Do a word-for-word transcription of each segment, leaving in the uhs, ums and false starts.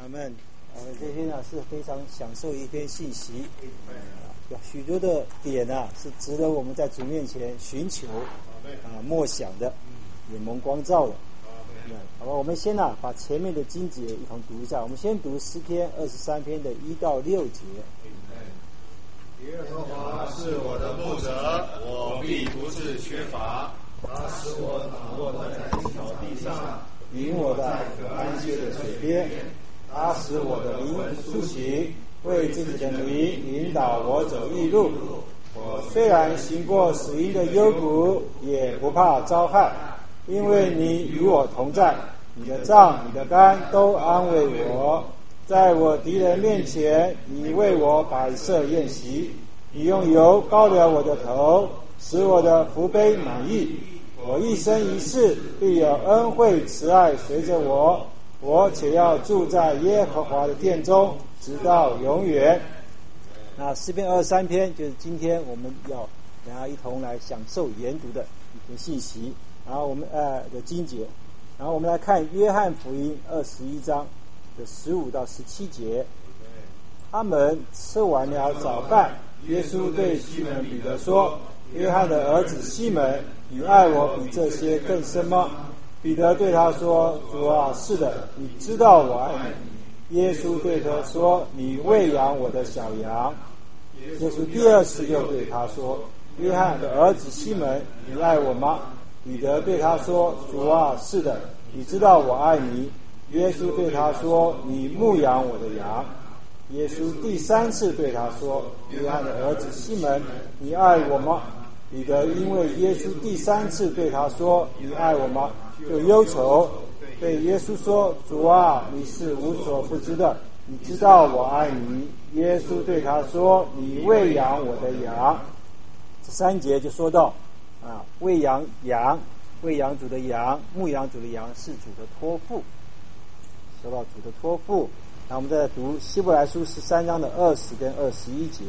阿们。呃，这天啊是非常享受一篇信息，有许多的点啊是值得我们在主面前寻求啊默想的，也蒙光照了。好吧，我们先啊把前面的经节一同读一下。我们先读诗篇二十三篇的一到六节。 耶和华是我的牧者，我必不致缺乏。他使我躺卧在青草地上， 引我在可安歇的水边。他使我的灵苏醒，为自己的名引导我走义路。我虽然行过死荫的幽谷，也不怕遭害，因为你与我同在。你的杖、你的竿都安慰我。在我敌人面前，你为我摆设宴席。你用油膏了我的头，使我的福杯满溢。我一生一世必有恩惠慈爱随着我。我且要住在耶和华的殿中，直到永远。那诗篇二十三篇就是今天我们要大家一同来享受研读的一篇信息，然后我们呃的经节，然后我们来看约翰福音二十一章的十五到十七节。他们吃完了早饭，耶稣对西门彼得说：约翰的儿子西门，你爱我比这些更深吗？彼得对他说：主啊，是的，你知道我爱你。耶稣对他说：你喂养我的小羊。耶稣第二次又对他说：约翰的儿子西门，你爱我吗？彼得对他说：主啊，是的，你知道我爱你。耶稣对他说：你牧养我的羊。耶稣第三次对他说：约翰的儿子西门，你爱我吗？彼得因为耶稣第三次对他说：你爱我吗？就忧愁，对耶稣说：主啊，你是无所不知的，你知道我爱你。耶稣对他说：你喂养我的羊。这三节就说到啊，喂养羊，喂养主的羊，牧养主的羊是主的托付，说到主的托付。那我们再来读希伯来书十三章的二十跟二十一节。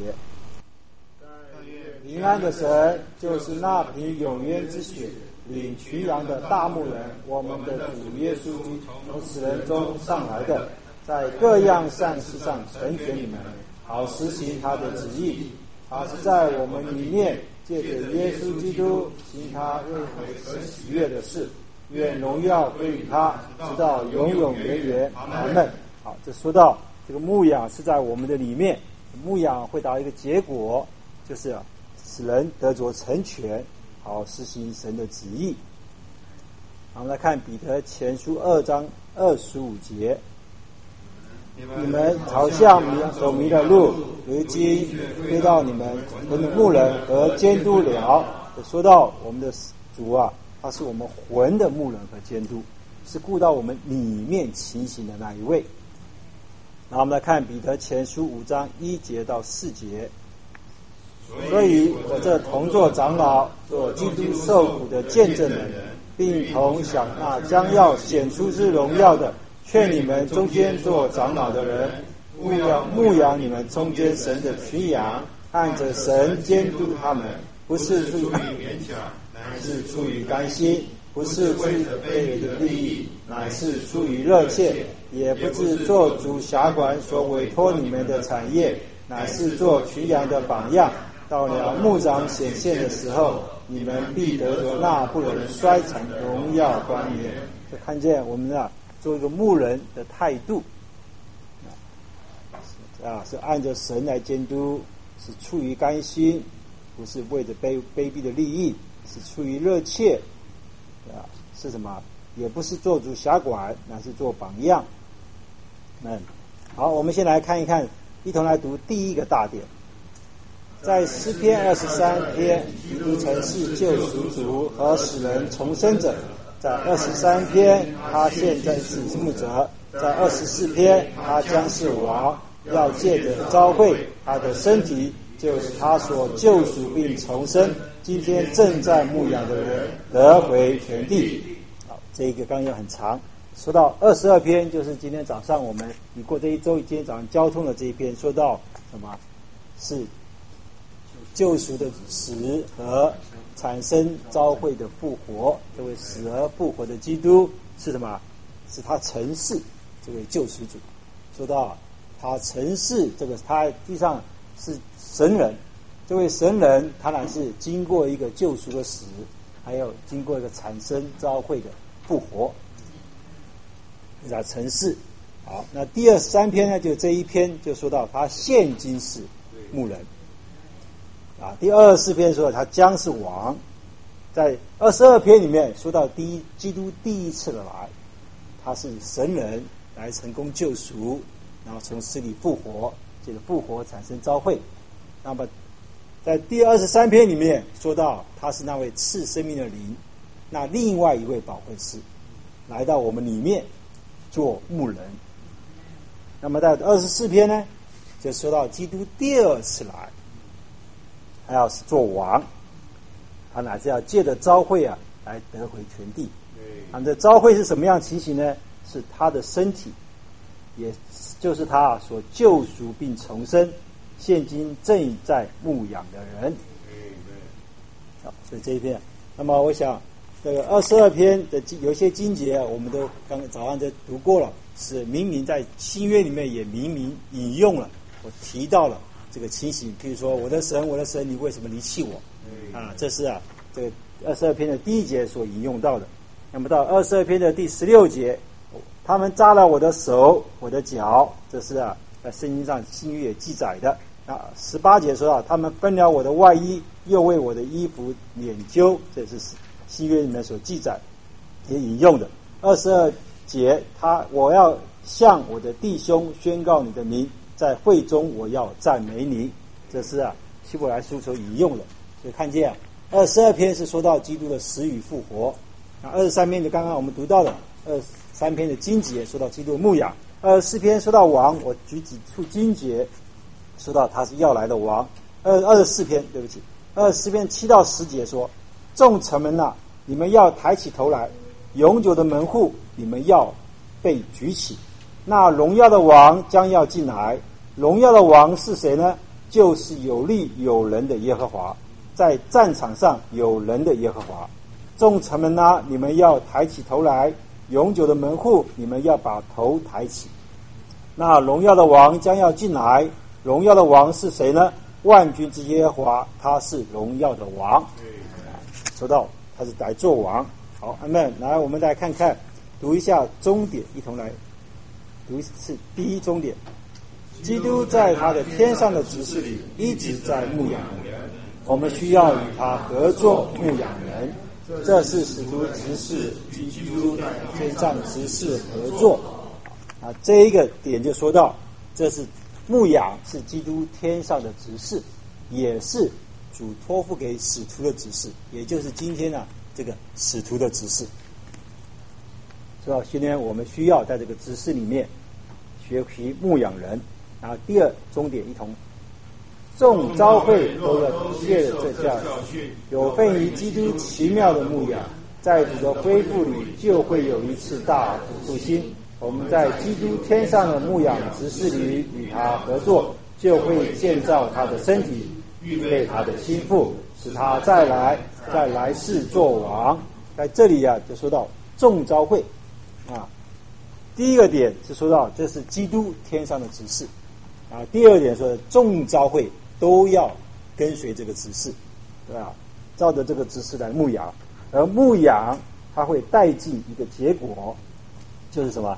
平安的神就是那凭永约之血领群羊的大牧人，我们的主耶稣从死人中上来的，在各样善事上成全你们，好实行他的旨意。他是在我们里面借着耶稣基督行他为神喜悦的事，愿荣耀归于他，直到永永远远。阿们。好，这说到这个牧养是在我们的里面，牧养会达到一个结果，就是使人得着成全，好实行神的旨意。好，我们来看彼得前书二章二十五节。你们朝向迷走迷的路，如今归到你们魂的牧人和监督了。说到我们的主啊，他是我们魂的牧人和监督，是顾到我们里面情形的那一位。然后我们来看彼得前书五章一节到四节。所以我这同作长老，做基督受苦的见证人，并同享那将要显出之荣耀的，劝你们中间做长老的人，牧养牧养你们中间神的群羊，按着神监督他们，不是出于勉强，乃是出于甘心；不是为着卑微的利益，乃是出于热切；也不是做主辖管所委托你们的产业，乃是做群羊的榜样。到了牧长显现的时候，你们必得着那不能衰残的荣耀冠冕。就看见我们啊，做一个牧人的态度啊，是按着神来监督，是出于甘心，不是为着卑卑鄙的利益，是出于热切啊，是什么？也不是做主辖管，乃是做榜样。嗯，好，我们先来看一看，一同来读第一个大点。在诗篇二十三篇，基督曾是救赎主和使人重生者。在二十三篇，他现在是牧者。在二十四篇，他将是王，要借着召会他的身体，就是他所救赎并重生，今天正在牧养的人得回全地。好，这个纲要很长。说到二十二篇，就是今天早上我们你过这一周今天早上交通的这一篇，说到什么？是救赎的死和产生召会的复活。这位死而复活的基督是什么？是他成事这位救赎主。 说到他曾是这个他地上是神人，这位神人当然是经过一个救赎的死，还有经过一个产生召会的复活，这叫曾是。好，那第二十三篇呢，就这一篇就说到他现今是牧人啊。第二十四篇说他将是王，在二十二篇里面说到第一基督第一次的来，他是神人来成功救赎，然后从死里复活，这个复活产生召会。那么在第二十三篇里面说到他是那位赐生命的灵，那另外一位保惠师来到我们里面做牧人。那么在二十四篇呢，就说到基督第二次来，他要是做王，他乃是要借着召会啊来得回全地。那么这召会是什么样情形呢？是他的身体，也就是他所救赎并重生，现今正在牧养的人。好，所以这一篇，那么我想这个二十二篇的有一些经节啊，我们都刚早上就读过了，是明明在新约里面也明明引用了，我提到了这个情形。譬如说，我的神，我的神，你为什么离弃我？啊，这是啊这个二十二篇的第一节所引用到的。那么到二十二篇的第十六节，他们扎了我的手，我的脚，这是啊在圣经上新约也记载的。啊，十八节说到他们分了我的外衣，又为我的衣服捻揪，这是新约里面所记载也引用的。二十二节，他我要向我的弟兄宣告你的名，在会中我要赞美你，这是啊希伯来书所引用的。所以看见啊，二十二篇是说到基督的死与复活，那二十三篇就刚刚我们读到的二十三篇的经节说到基督的牧养，二十四篇说到王，我举几处经节说到他是要来的王。二二十四篇，对不起，二十四篇七到十节说，众城门啊，你们要抬起头来，永久的门户你们要被举起，那荣耀的王将要进来。荣耀的王是谁呢？就是有力有人的耶和华，在战场上有人的耶和华。众城门啊，你们要抬起头来，永久的门户你们要把头抬起，那荣耀的王将要进来。荣耀的王是谁呢？万军之耶和华，他是荣耀的王。说到他是来做王。好，阿们。来，我们再看看，读一下终点，一同来读一次第一终点。基督在他的天上的职事里一直在牧养人，我们需要与他合作牧养人，这是使徒职事与基督在天上职事合作。啊，这一个点就说到，这是牧养是基督天上的职事，也是主托付给使徒的职事，也就是今天呢、啊、这个使徒的职事。所以今天我们需要在这个职事里面学习牧养人。然后第二终点一同，众召会都要借着这教训，有份于基督奇妙的牧养，在主的恢复里就会有一次大复兴。我们在基督天上的牧养职事里与他合作，就会建造他的身体，预备他的心腹，使他再来在来世做王。在这里啊，就说到众召会啊，第一个点是说到这是基督天上的职事。啊，第二点说，众召会都要跟随这个指示，对吧？照着这个指示来牧养，而牧养它会带进一个结果，就是什么？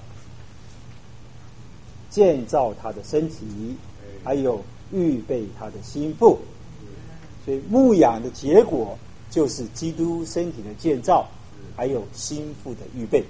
建造他的身体，还有预备他的心腹。所以牧养的结果就是基督身体的建造，还有心腹的预备。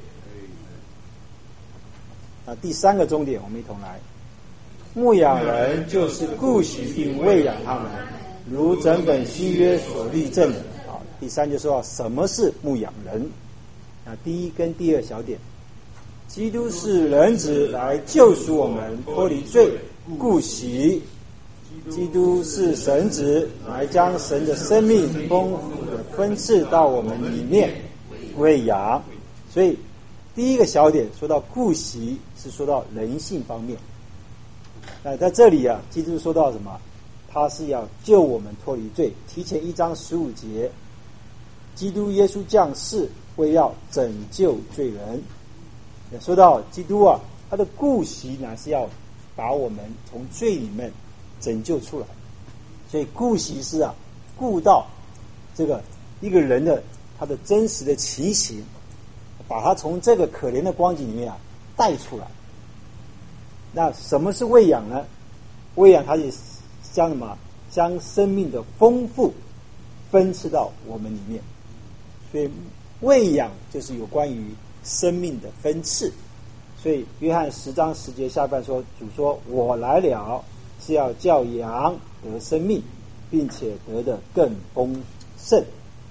那第三个重点，我们一同来。牧养人就是顾惜并喂养他们，如整本新约所立证的。啊，第三就说到什么是牧养人。啊，第一跟第二小点，基督是人子来救赎我们脱离罪，顾惜。基督是神子来将神的生命丰富的分赐到我们里面喂养。所以第一个小点说到顾惜，是说到人性方面。那在这里啊，基督说到什么？他是要救我们脱离罪。提前一章十五节，基督耶稣降世为要拯救罪人。也说到基督啊， 他的顾惜乃是要把我们从罪里面拯救出来。所以顾惜是啊，顾到这个一个人的他的真实的情形，把他从这个可怜的光景里面啊带出来。那什么是喂养呢？喂养它是将什么？将生命的丰富分赐到我们里面。所以喂养就是有关于生命的分赐。所以约翰十章十节下半说，主说：“我来了，是要叫羊得生命，并且得的更丰盛。”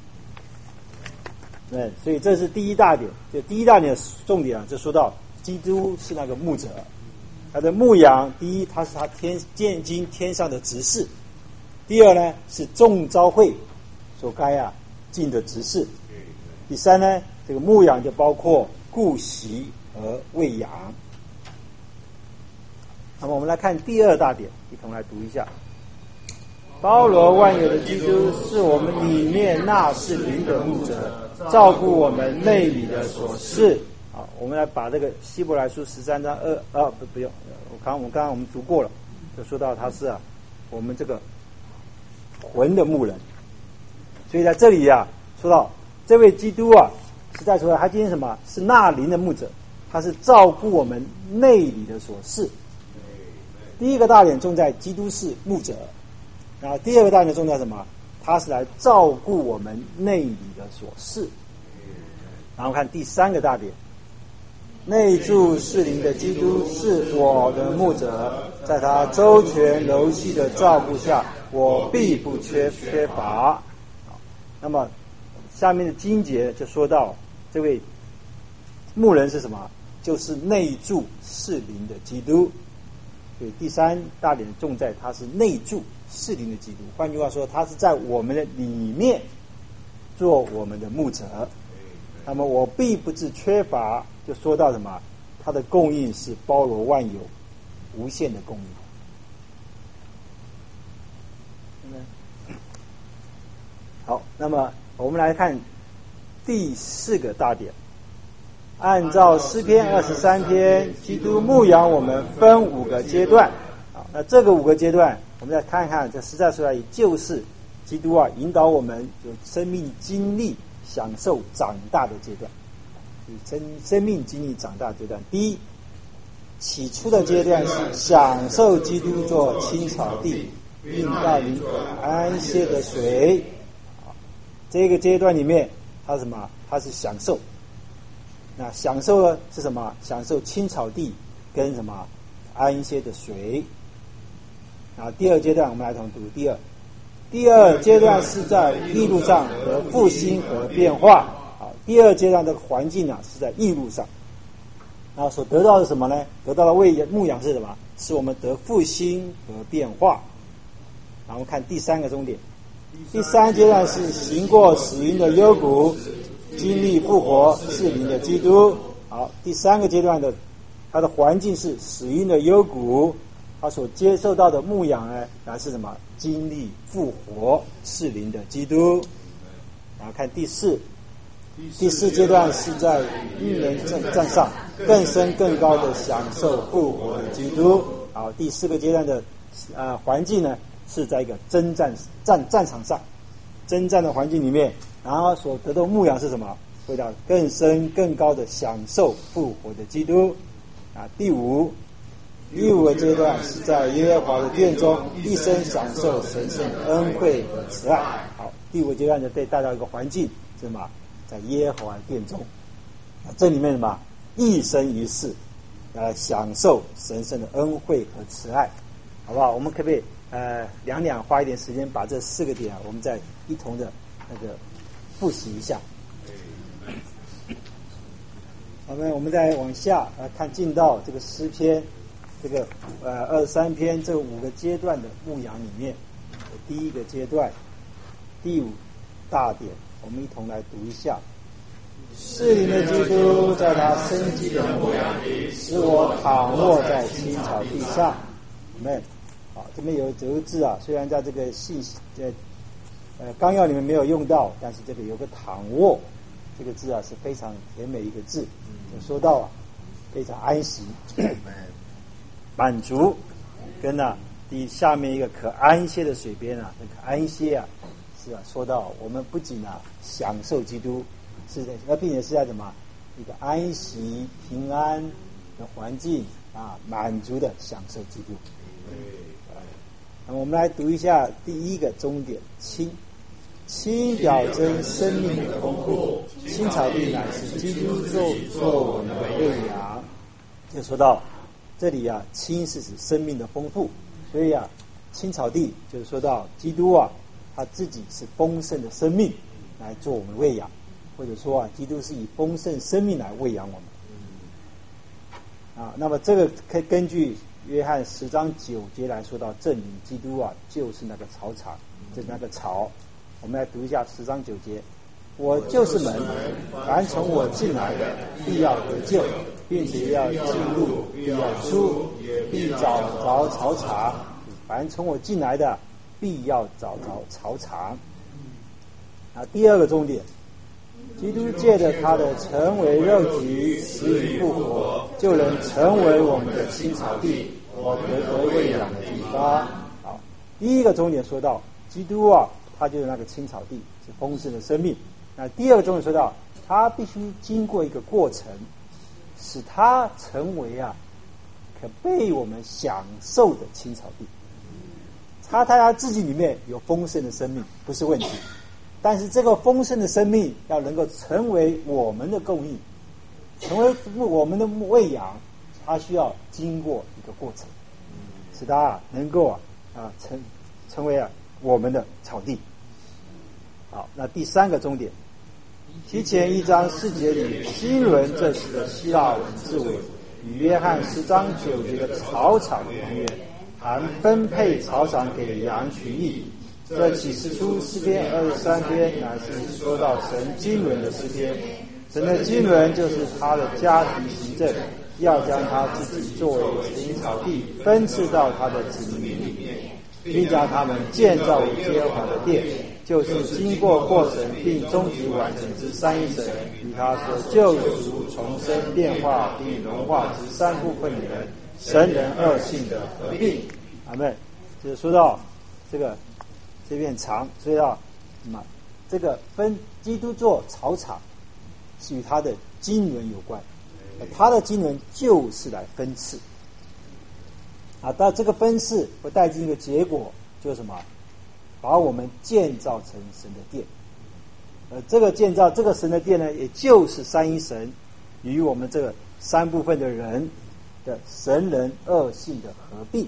嗯，所以这是第一大点。就第一大点的重点啊，就说到基督是那个牧者，他的牧羊，第一，他是他天见经天上的执事；第二呢，是众召会所该啊尽的执事；第三呢，这个牧羊就包括顾惜和喂养。那么我们来看第二大点，一同来读一下：包罗万有的基督是我们里面那是灵的牧者，照顾我们内里的所事。好，我们来把这个希伯来书十三章二啊不不用，我刚我们刚刚我们读过了，就说到他是啊我们这个魂的牧人。所以在这里啊说到这位基督啊，是在说他今天什么？是那灵的牧者，他是照顾我们内里的所事。第一个大点重在基督是牧者，然后第二个大点重在什么？他是来照顾我们内里的所事。然后看第三个大点，内住适灵的基督是我的牧者，在他周全柔细的照顾下，我必不缺缺乏。那么下面的经节就说到这位牧人是什么？就是内住适灵的基督。所以第三大点重在他是内住适灵的基督，换句话说，他是在我们的里面做我们的牧者。那么我必不致缺乏，就说到什么？他的供应是包罗万有、无限的供应。好，那么我们来看第四个大点。按照诗篇二十三篇，基督牧养我们分五个阶段。好，那这个五个阶段，我们再看看，这实在说来，就是基督啊引导我们有生命经历、享受长大的阶段。生生命经历长大阶段，第一，起初的阶段是享受基督做青草地，并带领安歇的水。这个阶段里面，它是什么？它是享受。那享受呢是什么？享受青草地跟什么安歇的水。然后第二阶段我们来同读第二，第二阶段是在义路上得复兴和变化。好，第二阶段的环境啊是在义路上，然后所得到的什么呢？得到的喂牧养是什么？是我们得复兴和变化。然后看第三个重点，第三阶段是行过死荫的幽谷，经历复活是灵的基督。好，第三个阶段的它的环境是死荫的幽谷，他所接受到的牧养呢，乃是什么？经历复活是灵的基督。然后看第四，第四阶段是在与人战上更深更高的享受复活的基督。好，第四个阶段的呃环境呢，是在一个征战战战场上，征战的环境里面。然后所得到牧养是什么？回到更深更高的享受复活的基督。啊，第五，第五个阶段是在耶和华的殿中一生享受神圣恩惠和慈爱。好，第五个阶段就被带到一个环境，是什么？在耶和华的殿中，啊，这里面什么？一生一世来享受神圣的恩惠和慈爱，好不好？我们可不可以呃两两花一点时间把这四个点啊，我们再一同的那个复习一下。好，那我们再往下来看，进到这个诗篇这个呃二十三篇这五个阶段的牧养里面，第一个阶段第五大点，我们一同来读一下。是灵的基督在他生机的牧养里，使我躺卧在青草地上。Amen。好，这边有这个字啊，虽然在这个信呃呃纲要里面没有用到，但是这个有个躺卧这个字啊是非常甜美一个字。就说到啊， 非常安息、满足，跟呢、啊、第下面一个可安歇的水边啊，那个安歇啊，是啊，说到我们不仅啊享受基督，是在，而并且是在什么一个安息平安的环境啊，满足的享受基督。那么我们来读一下第一个终点，清。清表征生命的丰富，青草地乃是基督做做我们的喂养。就说到这里啊，青是指生命的丰富，所以啊，青草地就是说到基督啊，他自己是丰盛的生命来做我们喂养，或者说啊，基督是以丰盛生命来喂养我们。啊，那么这个可以根据约翰十章九节来说到证明基督啊，就是那个草场，就是那个草。我们来读一下十章九节：我就是门，凡从我进来的，必要得救，并且要进入，必要出，必找着草场。凡从我进来的，必要找着草场。啊，第二个重点，基督借着他的成为肉体，死里复活，就能成为我们的青草地，我得得喂养的地方。好，第一个重点说到基督啊，他就是那个青草地，是丰盛的生命。那第二个重点说到，他必须经过一个过程，使他成为啊可被我们享受的青草地。他在他自己里面有丰盛的生命，不是问题。但是这个丰盛的生命要能够成为我们的供应，成为我们的喂养，它需要经过一个过程，使它能够啊啊成成为啊我们的草地。好，那第三个重点，提前一章四节里新轮这时的希腊文字尾，与约翰十章九节的草场还原，含分配草场给羊群意。这启示出诗篇二十三篇乃是说到神经纶的诗篇，神的经纶就是他的家庭行政，要将他自己作为青草地分赐到他的子民里面，并将他们建造为耶和华的殿，就是经过过程并终极完成之三一神与他所救赎重生变化并融化之三部分的人，神人二性的合并。阿们。就是说到这个这边长，所以啊，那么这个分基督做草场是与他的经纶有关，他的经纶就是来分赐啊，但这个分赐会带进一个结果，就是什么？把我们建造成神的殿。呃，这个建造这个神的殿呢，也就是三一神与我们这个三部分的人的神人二性的合并。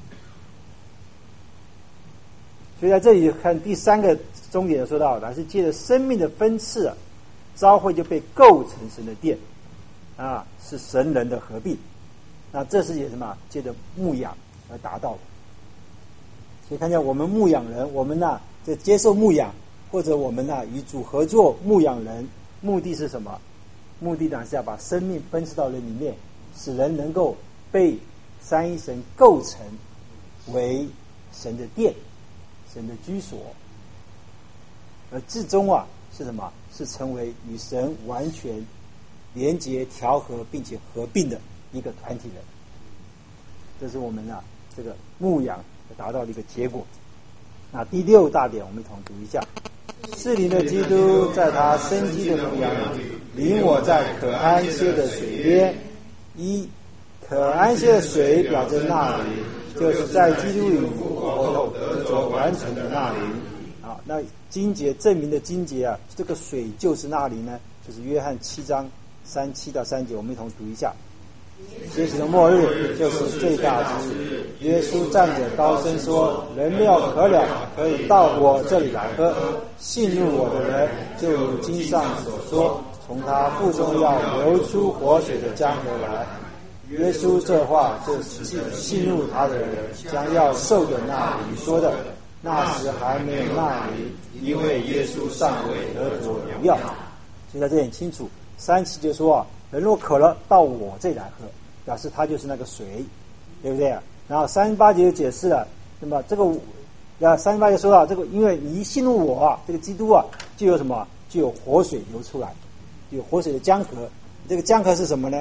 所以在这里看第三个重点说到，乃是借着生命的分赐啊，召会就被构成神的殿啊，是神人的合并。那这是也什么？借着牧养而达到的。所以看见我们牧养人，我们呢在接受牧养，或者我们呢与主合作牧养人，目的是什么？目的呢是要把生命分赐到人里面，使人能够被三一神构成为神的殿。神的居所，而至终啊是什么？是成为与神完全连结、调和并且合并的一个团体人。这是我们啊这个牧养达到的一个结果。那第六大点，我们一同读一下：是灵的基督在他生机的牧养里，领我在可安歇的水边。一可安歇的水表征那里，就是在基督里复活后得着完成的那里。好，那经节证明的经节啊，这个水就是那里呢？就是约翰七章三七到三节，我们一同读一下。节期的末日就是最大之日。耶稣站着高声说：“人料渴了，可以到我这里来喝。信入我的人，就如经上所说，从他腹中要流出活水的江河来。”耶稣这话就是信入他的人将要受的那里说的。那时还没有那里，因为耶稣尚未得着荣耀。所以在这里很清楚，三七就说啊，人若渴了，到我这里来喝，表示他就是那个水，对不对啊？然后三十八节就解释了，那么这个啊三十八节说到这个，因为你一信入我啊，这个基督啊，就有什么？就有活水流出来，有活水的江河。这个江河是什么呢？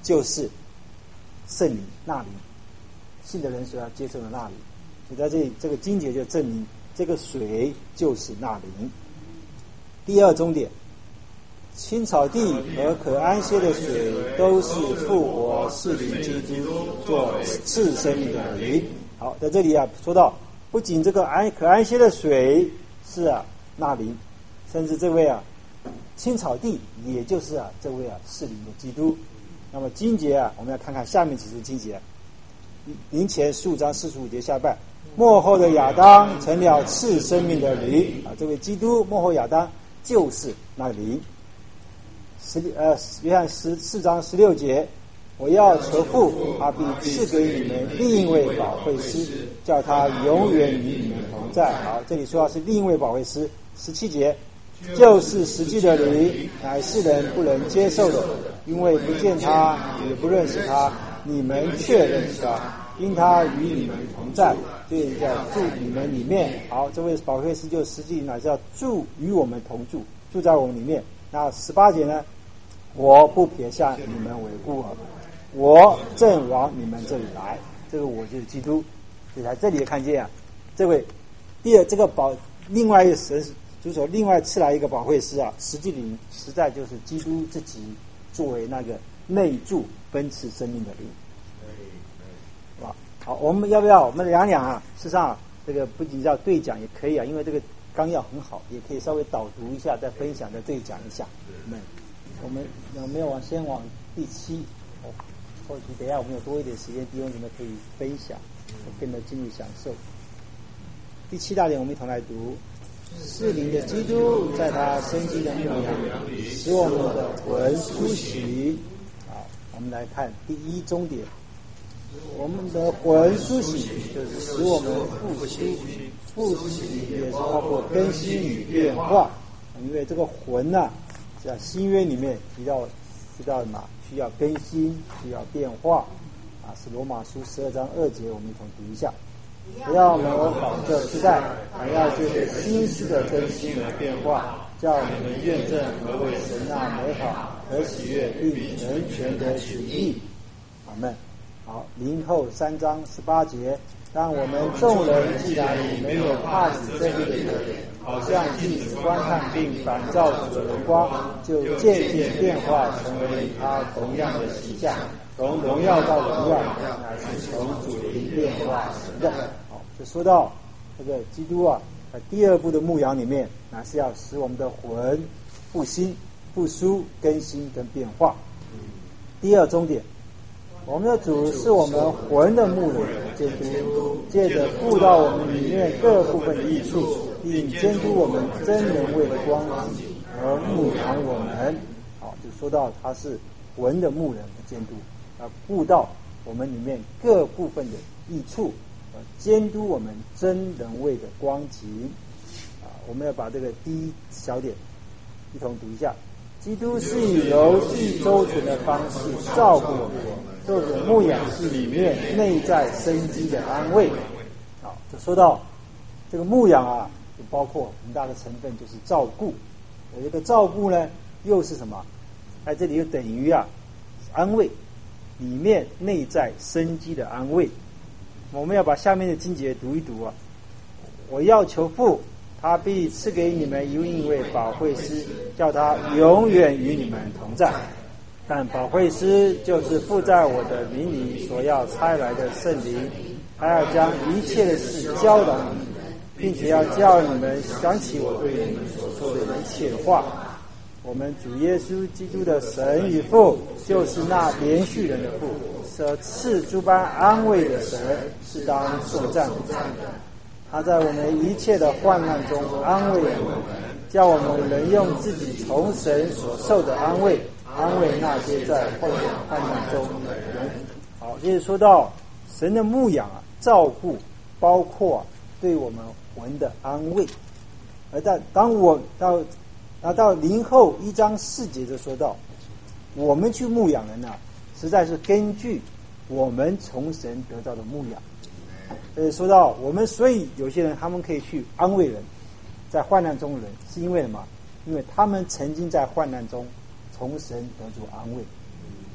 就是圣灵纳灵，信的人所要接受的纳灵。所以在这里这个经节就证明这个水就是纳灵。第二重点，青草地和可安歇的水都是复活是灵基督做次生命的灵。好，在这里啊说到，不仅这个安可安歇的水是啊纳灵，甚至这位啊青草地也就是啊这位啊是灵的基督。那么经节啊，我们要看看下面几处经节。灵前十五章四十五节下半，末后的亚当成了次生命的灵啊，这位基督末后亚当就是那灵。十呃约翰十四章十六节，我要求父，他必赐给你们另一位保惠师，叫他永远与你们同在。好，这里说的是另一位保惠师。十七节，就是实际的灵，乃是人不能接受的，因为不见他，也不认识他，你们却认识他，因他与你们同在，就在住你们里面。好，这位保惠师就实际乃是要住与我们同住，住在我们里面。那十八节呢？我不撇下你们为孤儿，我正往你们这里来。这个我就是基督。所以在这里也看见啊，这位第二这个保另外一个神就是说另外赐来一个保惠师啊，实际灵实在就是基督自己作为那个内住分赐生命的灵。好，好，我们要不要我们两两啊？事实上、啊、这个不仅要对讲也可以啊，因为这个纲要很好，也可以稍微导读一下，再分享，再对讲一下。嗯，我们有没有往先往第七？哦，或许等一下我们有多一点时间，弟兄姊妹可以分享，更能进入享受。第七大点，我们一同来读：是灵的基督在他生机的牧养里，使我们的魂苏醒。好，我们来看第一终点。我们的魂苏醒，就是使我们复苏，复醒也是包括更新与变化。因为这个魂呢、啊，在新约里面提到提到什么？需要更新，需要变化。啊，是罗马书十二章二节，我们一同读一下。不要模仿这时代，还要借着心思的更新和变化，叫你们验证何为神那美好和喜悦并成全的旨意。阿们。好，林后三章十八节，当我们众人既然没有怕死这一的特点，好像镜子观看并反照主的荣光，就渐渐变化成为与他同样的形象，从荣耀到荣耀，乃是从主灵变化成的。好，就说到这个基督啊，在第二步的牧养里面，乃是要使我们的魂复兴、复苏、更新跟变化。第二终点，我们的主是我们魂的牧人，监督，借着布到我们里面各部分的益处，并监督我们真人为的光景而牧养我们。好，就说到他是魂的牧人的监督，啊，布到我们里面各部分的益处，呃，监督我们真人为的光景。啊，我们要把这个第一小点一同读一下。基督是以柔细周全的方式照顾我们，这种牧养是里面内在生机的安慰。好，就说到这个牧养啊，就包括很大的成分就是照顾。有一个照顾呢，又是什么？在这里又等于啊安慰，里面内在生机的安慰。我们要把下面的经节读一读啊。我要求父，他必赐给你们一位保惠师，叫他永远与你们同在。但保惠师就是父在我的名里所要差来的圣灵，还要将一切的事教导你们，并且要叫你们想起我对你们所说的一切的话。我们主耶稣基督的神与父，就是那连续人的父，是赐诸般安慰的神，是当颂赞的。他在我们一切的患难中安慰我们，叫我们能用自己从神所受的安慰，安慰那些在患难中的人。好，这是说到神的牧养啊，照顾，包括、啊、对我们魂的安慰。而在当我到拿到林后一章四节就说到，我们去牧养人啊，实在是根据我们从神得到的牧养。呃，说到我们，所以有些人他们可以去安慰人，在患难中的人，是因为什么？因为他们曾经在患难中从神得着安慰。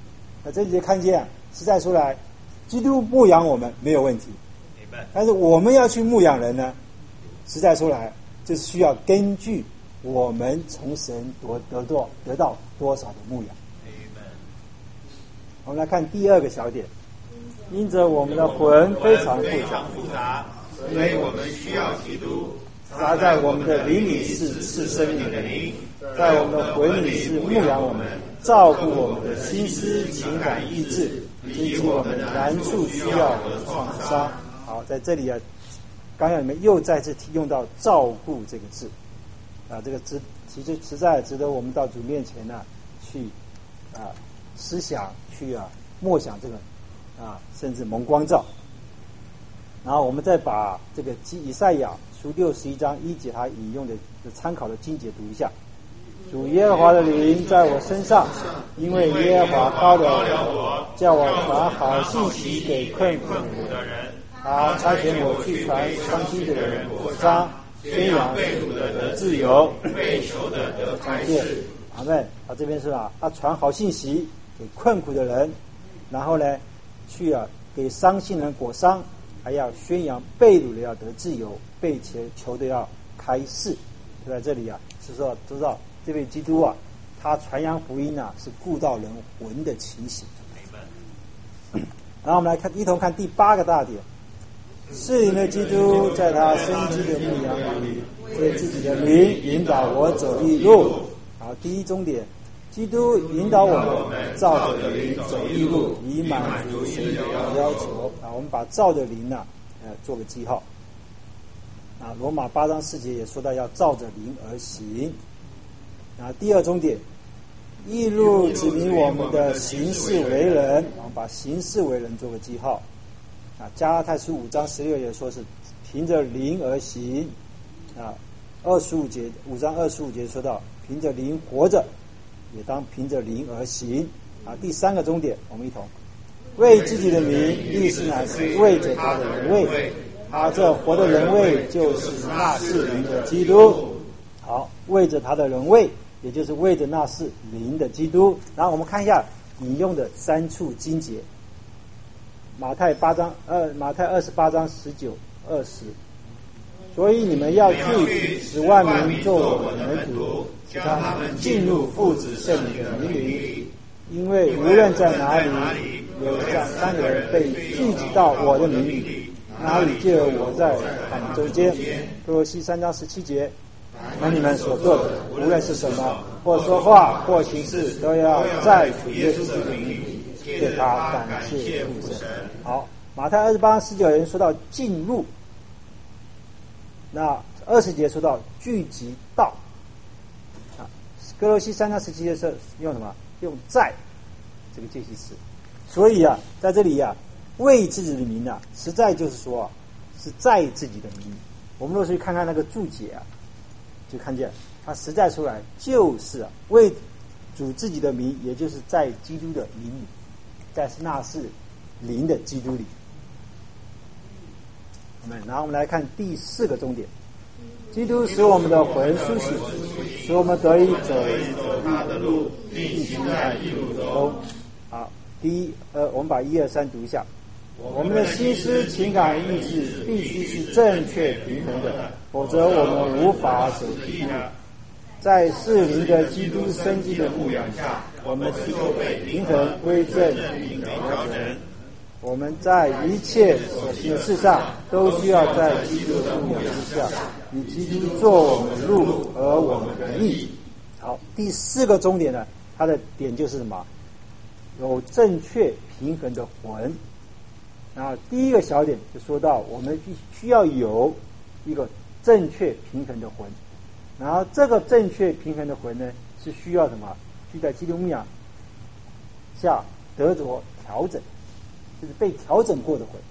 那这里就看见啊，实在出来，基督牧养我们没有问题，但是我们要去牧养人呢，实在出来就是需要根据我们从神得得到得到多少的牧养。我们来看第二个小点，因着我们的魂非常复杂， 所以我们需要基督撒在我们的灵里是赐生命的灵，在我们的魂里是牧养我们，照顾我们的心思、情感、意志，以及我们难处、需要和创伤。好，在这里啊，纲要里面又再次用到“照顾”这个字啊，这个字其实实在值得我们到主面前呢、啊、去啊思想，去啊默想这个啊，甚至蒙光照。然后我们再把这个以赛亚书六十一章一节他引用的参考的经节读一下。主耶和华的灵在我身上，因为耶和华膏了我，叫我传好信息给困苦的人。他差遣我去传伤心的人扩张，宣扬被掳的得自由，被囚的得开释。阿们。他这边是啊，他传好信息给困苦的人，然后呢，去啊给伤心人裹伤。还要宣扬被掳的要得自由，被囚的要开释。就在这里啊，是说知道这位基督啊，他传扬福音啊，是顾到人魂的情形。然后我们来看，一同看第八个大点：是灵的基督在他生机的牧羊里，为自己的名引导我走义路。好，第一终点，基督引导我们照着灵走义路，以满足神的要求。啊，我们把照着灵啊，呃，做个记号。啊，罗马八章四节也说到要照着灵而行。啊，第二终点，义路指明我们的行事为人，我们把行事为人做个记号。啊，加拉太书五章十六节说是凭着灵而行。啊，二十五节五章二十五节说到凭着灵活着，也当凭着灵而行。啊，第三个终点，我们一同为自己的名，意思乃是为着他的人位。他这活的人位就是那是灵的基督。好，为着他的人位，也就是为着那是灵的基督。然后我们看一下引用的三处经节：马太八章二，马太二十八章十九、二十。所以你们要去，使万民做我的门徒，使他们进入父子圣灵的名里。因为无论在哪里有这三个人被聚集到我的名里，哪里就有我在他们中间。哥罗西三章十七节，那你们所做的，无论是什么，或说话或行事，都要在主耶稣的名里，对他感谢父神。好，马太二十八章十九节说到进入，那二十节说到聚集到。啊，哥罗西三章十七节是用什么？用在这个介系词。所以啊，在这里啊，为自己的名啊，实在就是说啊，是在自己的名。我们若是去看看那个注解啊，就看见它实在出来就是啊，为主自己的名，也就是在基督的名里，在那是灵的基督里。我们然后我们来看第四个重点，基督使我们的魂苏醒，使我们得以走他的路，并行在义路中。好，第一，呃，我们把一二三读一下。我们的心思、情感、意志必须是正确平衡的，否则我们无法走义路。在适灵的基督生机的牧养下，我们是够被平衡、归正并调整。我们在一切所行的事上，都需要在基督的牧养之下，以基督做我们的路和我们的义。好，第四个终点呢，它的点就是什么？有正确平衡的魂。然后第一个小点就说到，我们必须要有一个正确平衡的魂。然后这个正确平衡的魂呢，是需要什么？需在基督牧养下得着调整。就是被调整过的魂，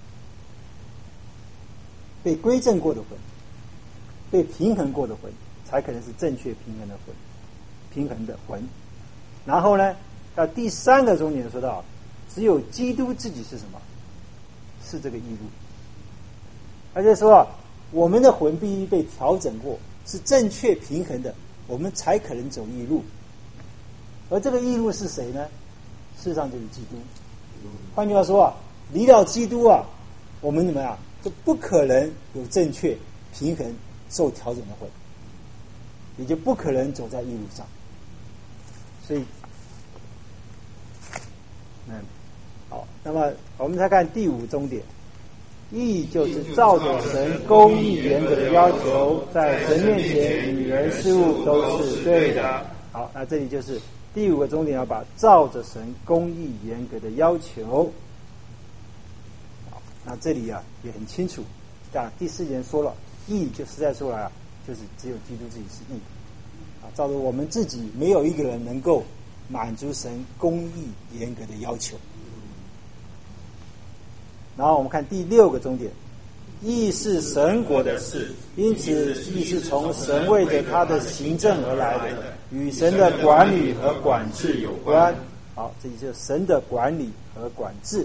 被归正过的魂，被平衡过的魂，才可能是正确平衡的魂，平衡的魂。然后呢，到第三个终点说到，只有基督自己是什么？是这个义路。而且说，我们的魂必须被调整过，是正确平衡的，我们才可能走义路。而这个义路是谁呢？ 事实上就是基督。换句话说啊，离了基督啊，我们怎么样就不可能有正确、平衡、受调整的魂，也就不可能走在义路上。所以，嗯，好，那么我们再看第五终点，义就是照着神公义原则的要求，在神面前与人事物都是对的。好，那这里就是第五个终点，要把照着神公义严格的要求。好，那这里啊也很清楚，但第四节说了，义就实在说来啊，就是只有基督自己是义啊，照着我们自己没有一个人能够满足神公义严格的要求。然后我们看第六个终点，义是神国的事，因此义是从神为着他的行政而来的，与神的管理和管制有关。好，这里就是神的管理和管制。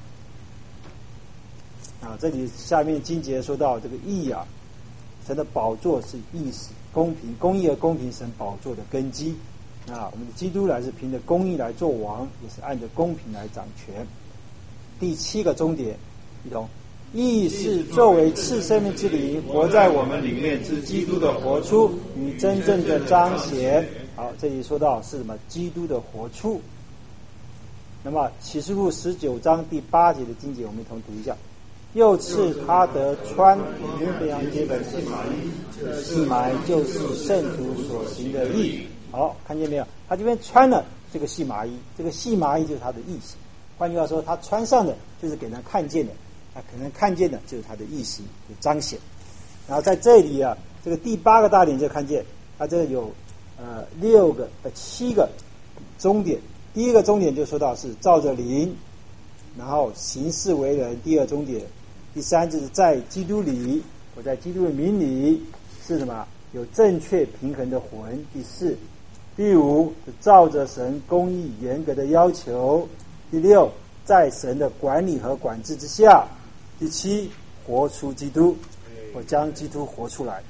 啊，这里下面经节说到这个义啊，神的宝座是义是公平，公义和公平神宝座的根基。那我们的基督来是凭着公义来做王，也是按着公平来掌权。第七个终点，一同，义是作为赐生命之灵，活在我们里面之基督的活出与真正的彰显。好，这里说到是什么？基督的活出。那么启示录十九章第八节的经节，我们一同读一下。又赐他得穿云飞扬街的细麻衣，细麻衣就是圣徒所行的义。好，看见没有？他这边穿了这个细麻衣，这个细麻衣就是他的义行。换句话说，他穿上的就是给人看见的，他可能看见的就是他的义行有彰显。然后在这里啊，这个第八个大点就看见，它这有呃六个呃七个终点。第一个终点就说到是照着灵，然后行事为人。第二终点，第三就是在基督里，我在基督的名里是什么？有正确平衡的魂。第四，第五照着神公义严格的要求。第六，在神的管理和管制之下。第七，活出基督，我将基督活出来。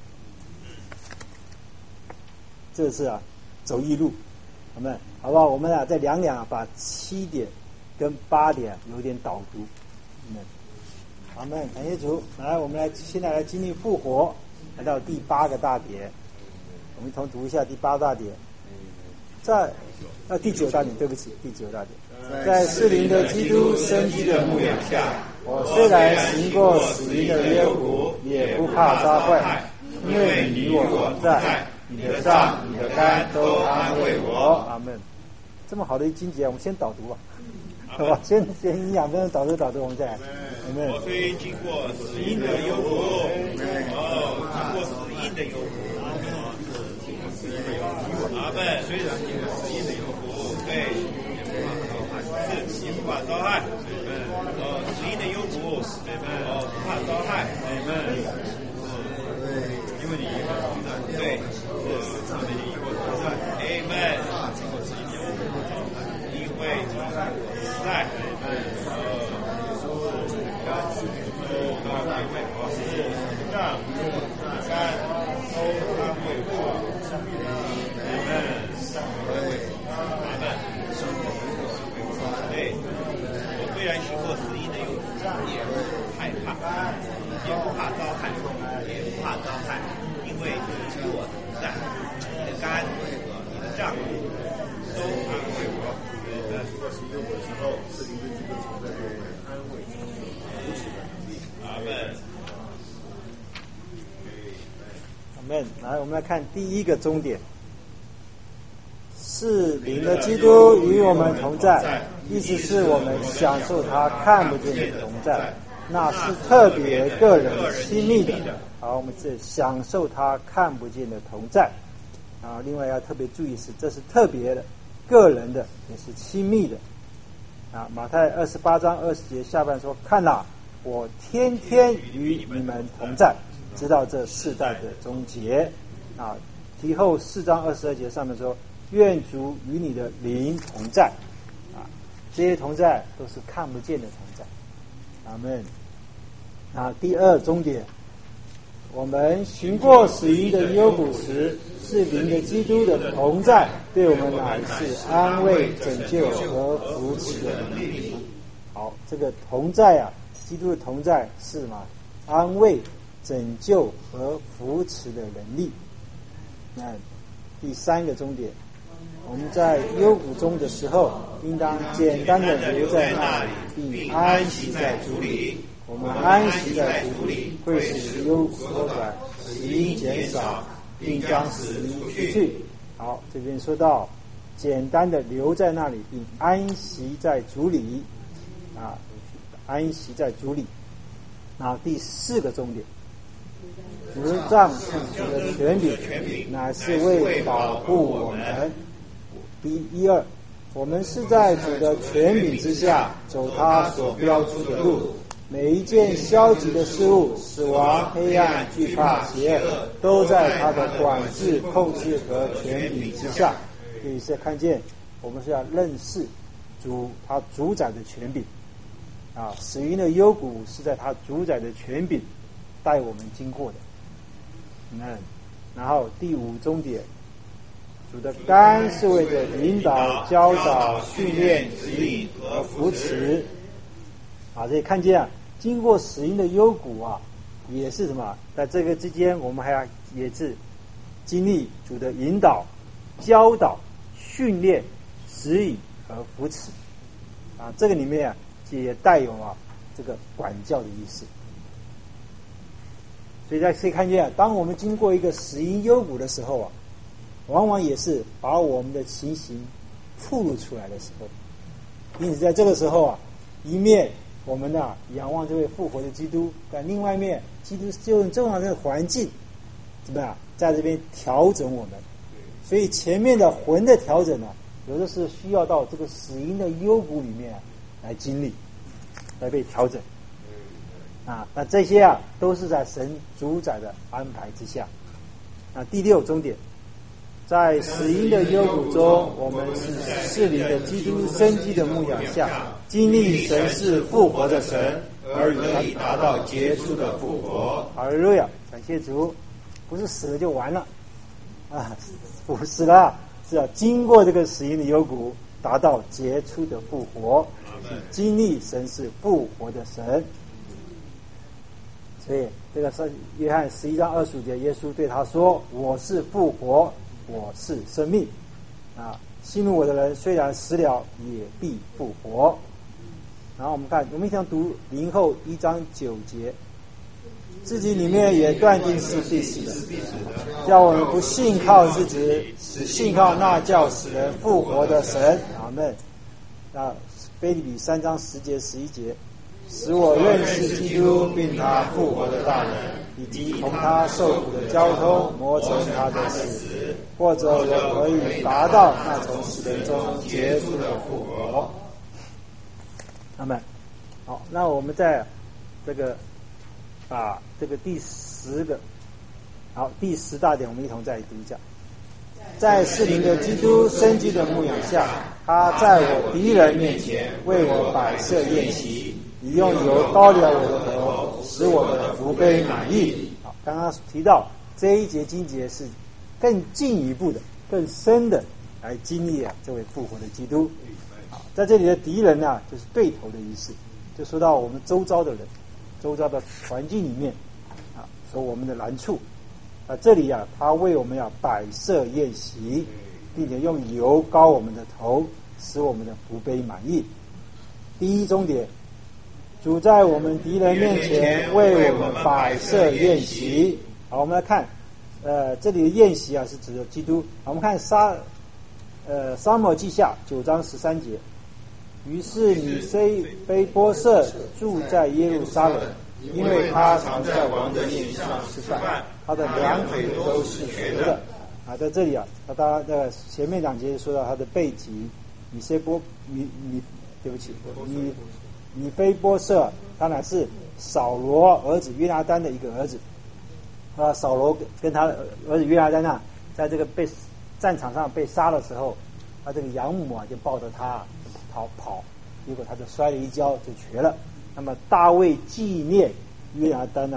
这是啊，走义路，我们好不好？我们啊，再两两、啊、把七点跟八点有点导读。嗯，好，们感谢主。来，我们来现在来经历复活，来到第八个大点，我们一同读一下第八大点。在呃第九大点，对不起，第九大点。在适灵的基督生机的牧养下，我虽然行过死荫的幽谷，也不怕遭害，因为你与我同在，你的杖、你的竿都安慰我。阿们。这么好的一经节，我们先导读吧，好吧？先先一两分钟导读导读，我们再来。 我虽经过死荫的幽谷，哦，经过死荫的幽谷，阿们。虽然经过死荫的幽谷，对。是不怕遭害，哦，死荫的幽谷，哦，不怕遭害，因为你与我同在，对，是上面你与我同在 ，Amen。因为你与我同在，呃，干都安慰我，杖、竿都安慰我 ，Amen。我虽然行过死荫的幽谷，也不害怕，也不怕遭害，也不怕遭害，因为你与我同在，你的竿、你的杖都安慰我。过死幽谷的时候，是灵跟基督同在，对我们安慰，扶持的能力。阿门。 阿门。来，我们来看第一个终点。是灵的基督与我们同在，意思是我们享受他看不见的同在，那是特别个人亲密的。好，我们是享受他看不见的同在。啊，另外要特别注意是，这是特别的、个人的，也是亲密的。啊，马太二十八章二十节下半说：“看哪，我天天与你们同在，直到这世代的终结。”啊，提后四章二十二节上面说。愿主与你的灵同在，啊，这些同在都是看不见的同在。阿们。啊，第二终点， 我们行过死荫的幽谷时，是灵的基督的同在，对我们乃是安慰、拯救和扶持的能力。好，这个同在啊，基督的同在是什么？安慰、拯救和扶持的能力。那第三个重点，我们在幽谷中的时候，应当简单的留在那里，并安息在主里。我们安息在主里，会使幽谷缩短，死荫减少，并将死荫除去。好，这边说到简单的留在那里，并安息在主里啊，安息在主里。然后第四个重点，主的杖是主的权柄，乃是为保护我们。第一二，我们是在主的权柄之下，走他所标出的路。每一件消极的事物，死亡、黑暗、惧怕、邪恶，都在他的管制、控制和权柄之下。所以是看见，我们是要认识主他主宰的权柄啊，死荫的幽谷是在他主宰的权柄带我们经过的。嗯，然后第五重点，主的竿是为了引导、教导、训练、指引和扶持。啊，这里看见啊，经过死荫的幽谷啊，也是什么？在这个之间，我们还要也是经历主的引导、教导、训练、指引和扶持。啊，这个里面啊，也带有啊这个管教的意思。所以在可以看见啊，当我们经过一个死荫幽谷的时候啊，往往也是把我们的情形暴露出来的时候。因此，在这个时候啊，一面我们呢、啊、仰望这位复活的基督，但另外一面，基督就用这样的环境，怎么样，在这边调整我们。所以前面的魂的调整呢、啊，有的是需要到这个死荫的幽谷里面、啊、来经历，来被调整。啊，那这些啊，都是在神主宰的安排之下。啊，第六重点，在死荫的幽谷中，我们是适灵的基督生机的牧养下，经历神是复活的神，而以达到结束的复活。哈利路亚，感谢主！不是死了就完了啊，不死了，是要经过这个死荫的幽谷，达到结出的复活，是经历神是复活的神。所以这个是约翰十一章二十五节，耶稣对他说：“我是复活，我是生命。啊，信入我的人，虽然死了，也必复活。”然后我们看，我们想读林后一章九节，自己里面也断定是必死的，叫我们不信靠自己，只信靠那叫使人复活的神。阿们。那腓立比三章十节十一节。使我认识基督，并他复活的大能，以及同他受苦的交通，磨成他的死，或者我可以达到那从死人中结出的复活。那么，好，那我们在这个把这个第十个，好，第十大点，我们一同再读一下。在适灵的基督生机的牧养下，他在我敌人面前为我摆设宴席，以用油膏了我的头，使我的福杯满溢。好，刚刚提到这一节经节是更进一步的、更深的来经历啊这位复活的基督。好，在这里的敌人呢、啊，就是对头的意思，就说到我们周遭的人、周遭的环境里面啊，说我们的难处。啊，这里啊，他为我们要摆设宴席，并且用油膏我们的头，使我们的福杯满溢。第一重点，主在我们敌人面前为我们摆设宴席。好，我们来看，呃，这里的宴席啊是指的基督。好，我们看撒，呃，撒母耳记下九章十三节。于是米非非波设住在耶路撒冷，因为他常在王的宴上吃饭，他的两腿都是瘸的。啊，在这里啊，他当然在前面两节说到他的背景，米非波米米，对不起，米米非波设，当然是扫罗儿子约拿单的一个儿子。啊，扫罗跟他儿子约拿单啊，在这个被战场上被杀的时候，他这个养母啊就抱着他逃跑，结果他就摔了一跤就瘸了。那么大卫纪念约拿单啊，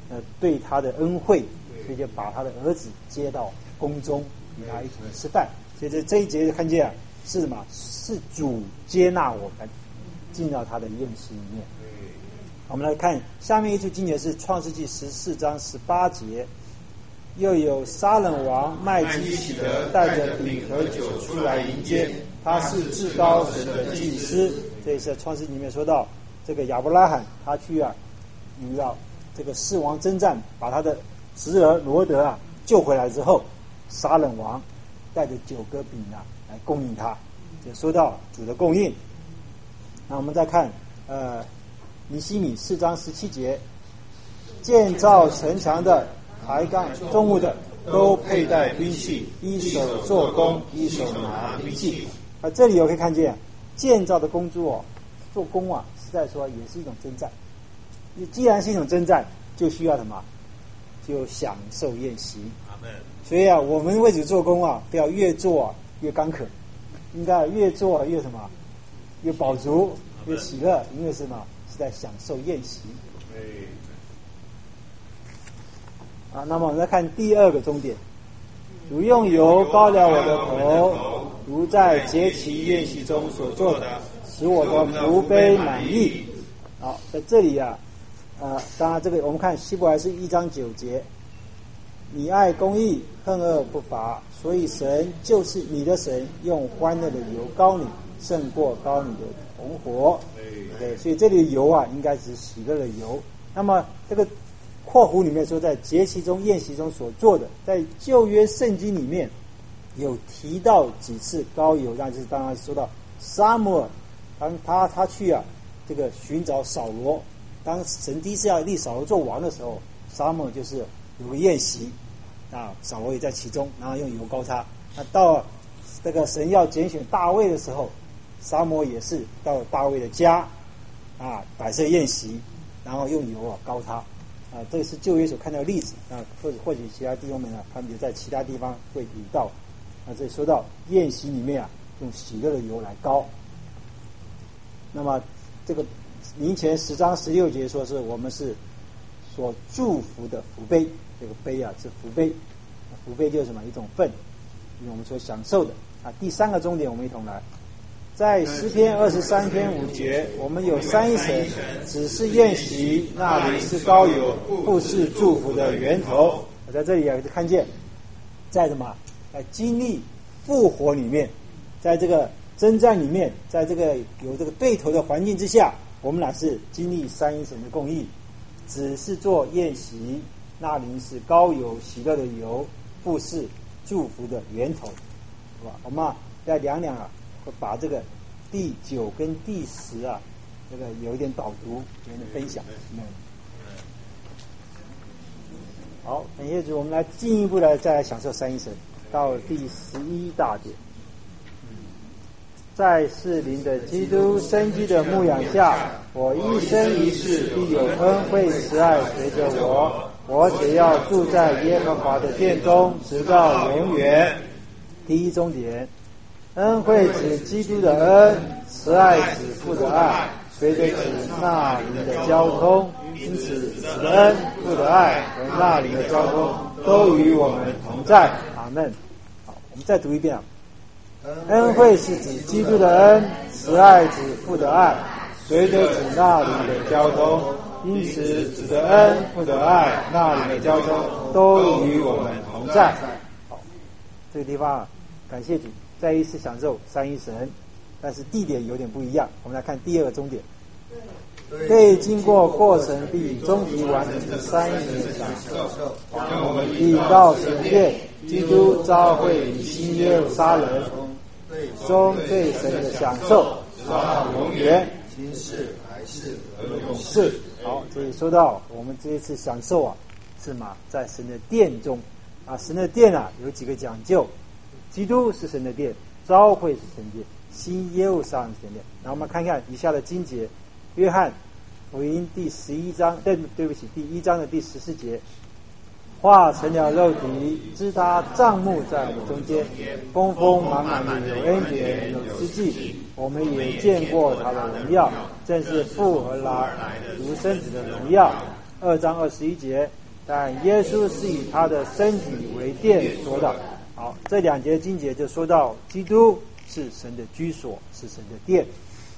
呃对他的恩惠，所以就把他的儿子接到宫中与他一起吃饭。所以这这一节就看见啊，是什么？是主接纳我们进到他的宴席里面。我们来看下面一处经节是创世纪十四章十八节，又有撒冷王麦基洗德带着饼和酒出来迎接，他是至高神的祭司。这也是创世纪里面说到，这个亚伯拉罕他去啊与到这个四王征战，把他的侄儿罗德啊救回来之后，撒冷王带着九个饼啊来供应他，就说到主的供应。那我们再看呃尼希米四章十七节，建造城墙的、抬杠重物的，都佩戴兵器，一手做工，一手拿兵器。啊，这里我可以看见，建造的工作、哦、做工啊，实在说也是一种征战。既然是一种征战，就需要什么？就享受宴席。所以啊，我们为主做工啊，不要越做、啊、越干渴，应该越做、啊、越什么？越饱足，越喜乐，因为什么？在享受宴席。啊，那么我们来看第二个重点，主用油膏了我的头，如在节期宴席中所做的，使我的福杯满溢。好，在这里啊，呃，当然这个我们看希伯来是一章九节，你爱公义，恨恶不法，所以神就是你的神，用欢乐的油膏你，胜过膏你的同伙。对，所以这里的油啊，应该是喜乐的油。那么这个括弧里面说，在节期中、宴席中所做的，在旧约圣经里面有提到几次膏油，那就是当然说到撒母耳，当他他去啊这个寻找扫罗，当神第一次要立扫罗做王的时候，撒母耳就是有个宴席啊，扫罗也在其中，然后用油膏他。那到这个神要拣选大卫的时候，撒母耳也是到大卫的家。啊，摆设宴席，然后用油啊膏他，啊，这个是旧约所看到的例子啊，或者或许其他弟兄们啊，他们也在其他地方会引到。啊，这里说到宴席里面啊，用喜乐的油来膏。那么这个民前十章十六节说是我们是所祝福的福杯，这个杯啊是福杯，福杯就是什么一种份，我们所享受的啊。第三个重点，我们一同来。在诗篇二十三篇五节，我们有三一神，只是宴席，那里是膏油，不是祝福的源头。我在这里也看见，在什么？在经历复活里面，在这个征战里面，在这个有这个对头的环境之下，我们乃是经历三一神的共议，只是做宴席，那里是膏油，喜乐的油，不是祝福的源头，是吧？我们啊，再量量啊。把这个第九跟第十啊，这个有一点导读，有点分享。嗯，好，感谢主，我们来进一步的再来享受三一神，到第十一大点。在世灵的基督生机的牧养下，我一生一世必有恩惠慈爱随着我，我只要住在耶和华的殿中，直到永远。第一终点。恩惠指基督的恩，慈爱指父的爱，随着指那灵的交通，因此子的恩、父的爱和那灵的交通都与我们同在。阿们。好，我们再读一遍啊。恩惠是指基督的恩，慈爱指父的爱，随着指那灵的交通，因此子的恩、父的爱、那灵的交通都与我们同在。好，这个地方啊，感谢主。再一次享受三一神，但是地点有点不一样。我们来看第二个终点，对经过过程并终极完成的三一神的享受。我们必到神殿，基督召会与新耶路撒冷中对神的享受，直到永远，今世来世和永世。好，这里说到我们这一次享受啊，是嘛，在神的殿中啊，神的殿啊有几个讲究。基督是神的殿，召会是神殿，新耶路撒冷是神殿。然后我们看看以下的经节，约翰福音第十一章，对对不起，第一章的第十四节，化成了肉体，知他帐幕在我们中间，丰丰满满的有恩典有施济，我们也见过他的荣耀，正是父而来独生子的荣耀。 二章二十一节，但耶稣是以他的身体为殿说的。好，这两节经节就说到基督是神的居所，是神的殿。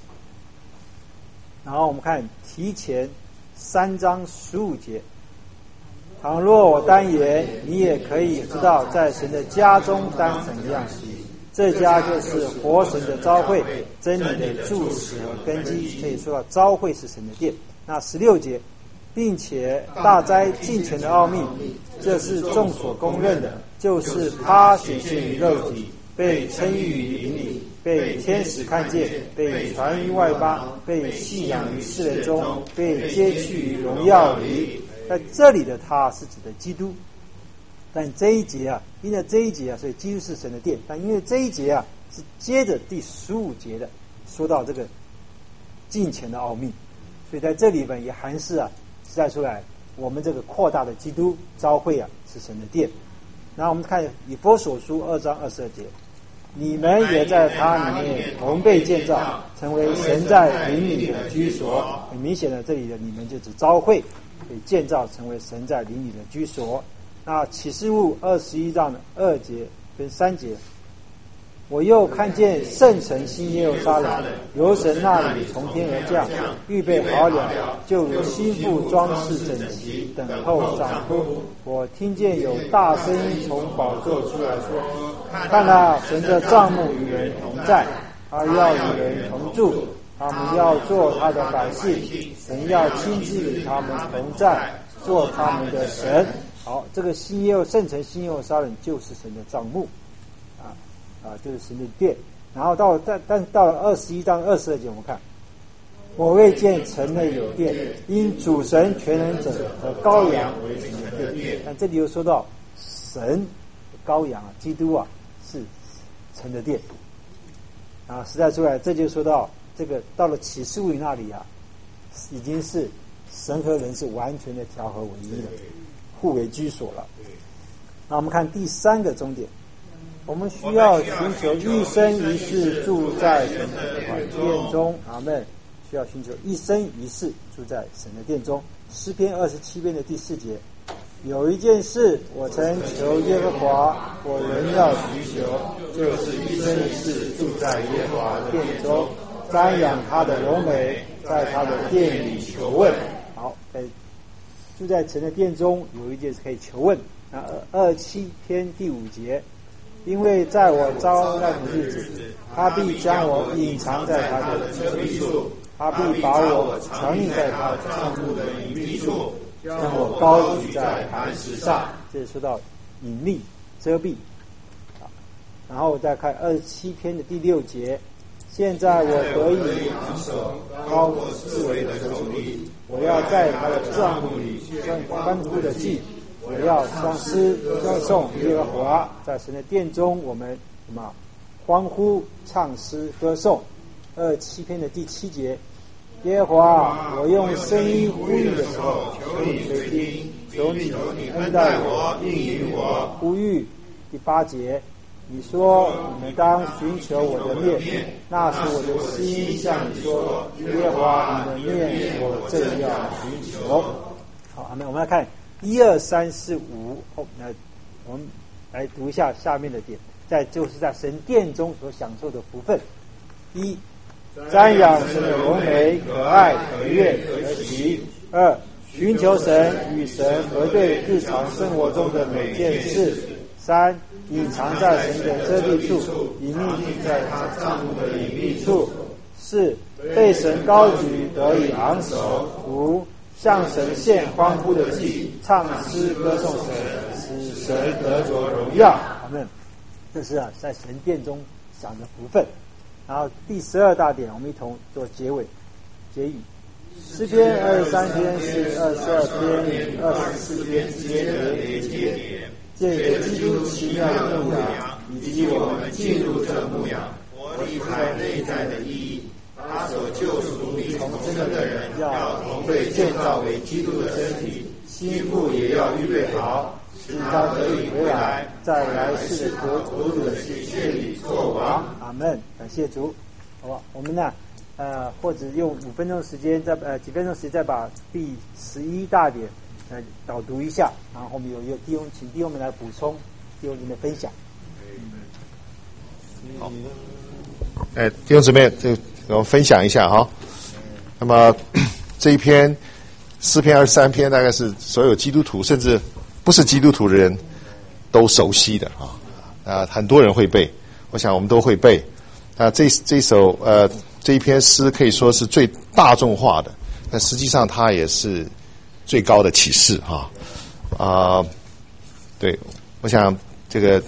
然后我们看提前三章十五节，倘若我单言，你也可以知道在神的家中当怎样行。这家就是活神的召会，真理的柱石和根基。可以说到召会是神的殿。那十六节，并且大灾近前的奥秘，这是众所公认的，就是他显现于肉体，被称誉于灵里，被天使看见，被传于外邦，被信仰于世人中，被接去于荣耀里。在这里的他是指的基督。但这一节啊，因为这一节啊，所以基督是神的殿。但因为这一节啊，是接着第十五节的，说到这个近前的奥秘，所以在这里边也含示啊，实在出来我们这个扩大的基督召会啊，是神的殿。然后我们看以弗所书二章二十二节，你们也在他里面同被建造，成为神在灵里的居所。很明显的，这里的你们就指召会，被建造成为神在灵里的居所。那启示录二十一章的二节跟三节，我又看见圣城新耶路撒冷由神那里从天而降，预备好了，就如新妇装饰整齐，等候丈夫。我听见有大声音从宝座出来说，看啊，神的帐幕与人同在，他要与人同住，他们要做他的百姓，神要亲自与他们同在，做他们的神。好，这个新耶路圣城新耶路撒冷就是神的帐幕啊啊，就是神的殿。然后到但但到了二十一章二十二节，我们看，我未见城内有殿，因主神全能者和羔羊为神的殿。但这里又说到神羔羊啊，基督啊是神的殿啊，实在出来，这就说到这个到了启示录那里啊，已经是神和人是完全的调和为一了，互为居所了。那我们看第三个终点，我们需要寻求一生一世住在神的殿中。阿们。需要寻求一生一世住在神的殿中。诗篇二十七篇的第四节，有一件事我曾求耶和华，我仍要寻求，就是一生一世住在耶和华的殿中，瞻仰他的荣美，在他的殿里求问。好，在住在神的殿中有一件事可以求问。那二七篇第五节，因为在我遭难的日子，他必将我隐藏在他的遮蔽处，他必把我藏匿在他帐幕的隐秘处，将我高举在磐石上。这是说到隐秘遮蔽。然后再看二十七篇的第六节，现在我得以昂首高我四围的手里，我要在他的帐幕里欢呼的祭，我要唱诗歌颂耶和华。在神的殿中，我们什么欢呼唱诗歌颂。二七篇的第七节，耶和华，我用声音呼吁的时候，求你垂听，求你恩待我，应允我呼吁。第八节，你说你们当寻求我的面，那是我的心向你说，耶和华你的面我正要寻求。好，阿们。我们来看一二三四五，哦，那我们来读一下下面的点，在就是在神殿中所享受的福分。一，瞻仰神的荣美、可爱、可悦、可喜。二，寻求神，与神核对日常生活中的每件事。三，隐藏在神的遮蔽处，隐秘在他帐幕的隐秘处。四，被神高举，得以昂首。五，向神献欢呼的祭，唱诗歌颂神，使神得着荣耀。阿们。这是啊，在神殿中享的福分。然后第十二大点，我们一同做结尾结语。诗篇二十三篇是二十二篇与二十四篇之间的连接，借着基督奇妙的牧养，以及我们进入这牧养，活出来内在的意义。他所救赎并重生的人，要同被建造为基督的身体，心腹也要预备好，使他得以回来，在来世的国国主的世界里做王。阿们。感谢主。好吧，我们呢呃，或者用五分钟时间再呃几分钟时间再把第十一大点呃导读一下，然后我们有有弟兄请弟兄们来补充弟兄们的分享。 好，哎，弟兄姊妹，就我们分享一下哈。那么这一篇诗篇二十三篇，大概是所有基督徒甚至不是基督徒的人都熟悉的啊，啊，很多人会背，我想我们都会背。啊，这这首呃这一篇诗可以说是最大众化的，但实际上它也是最高的启示哈啊。对，我想这个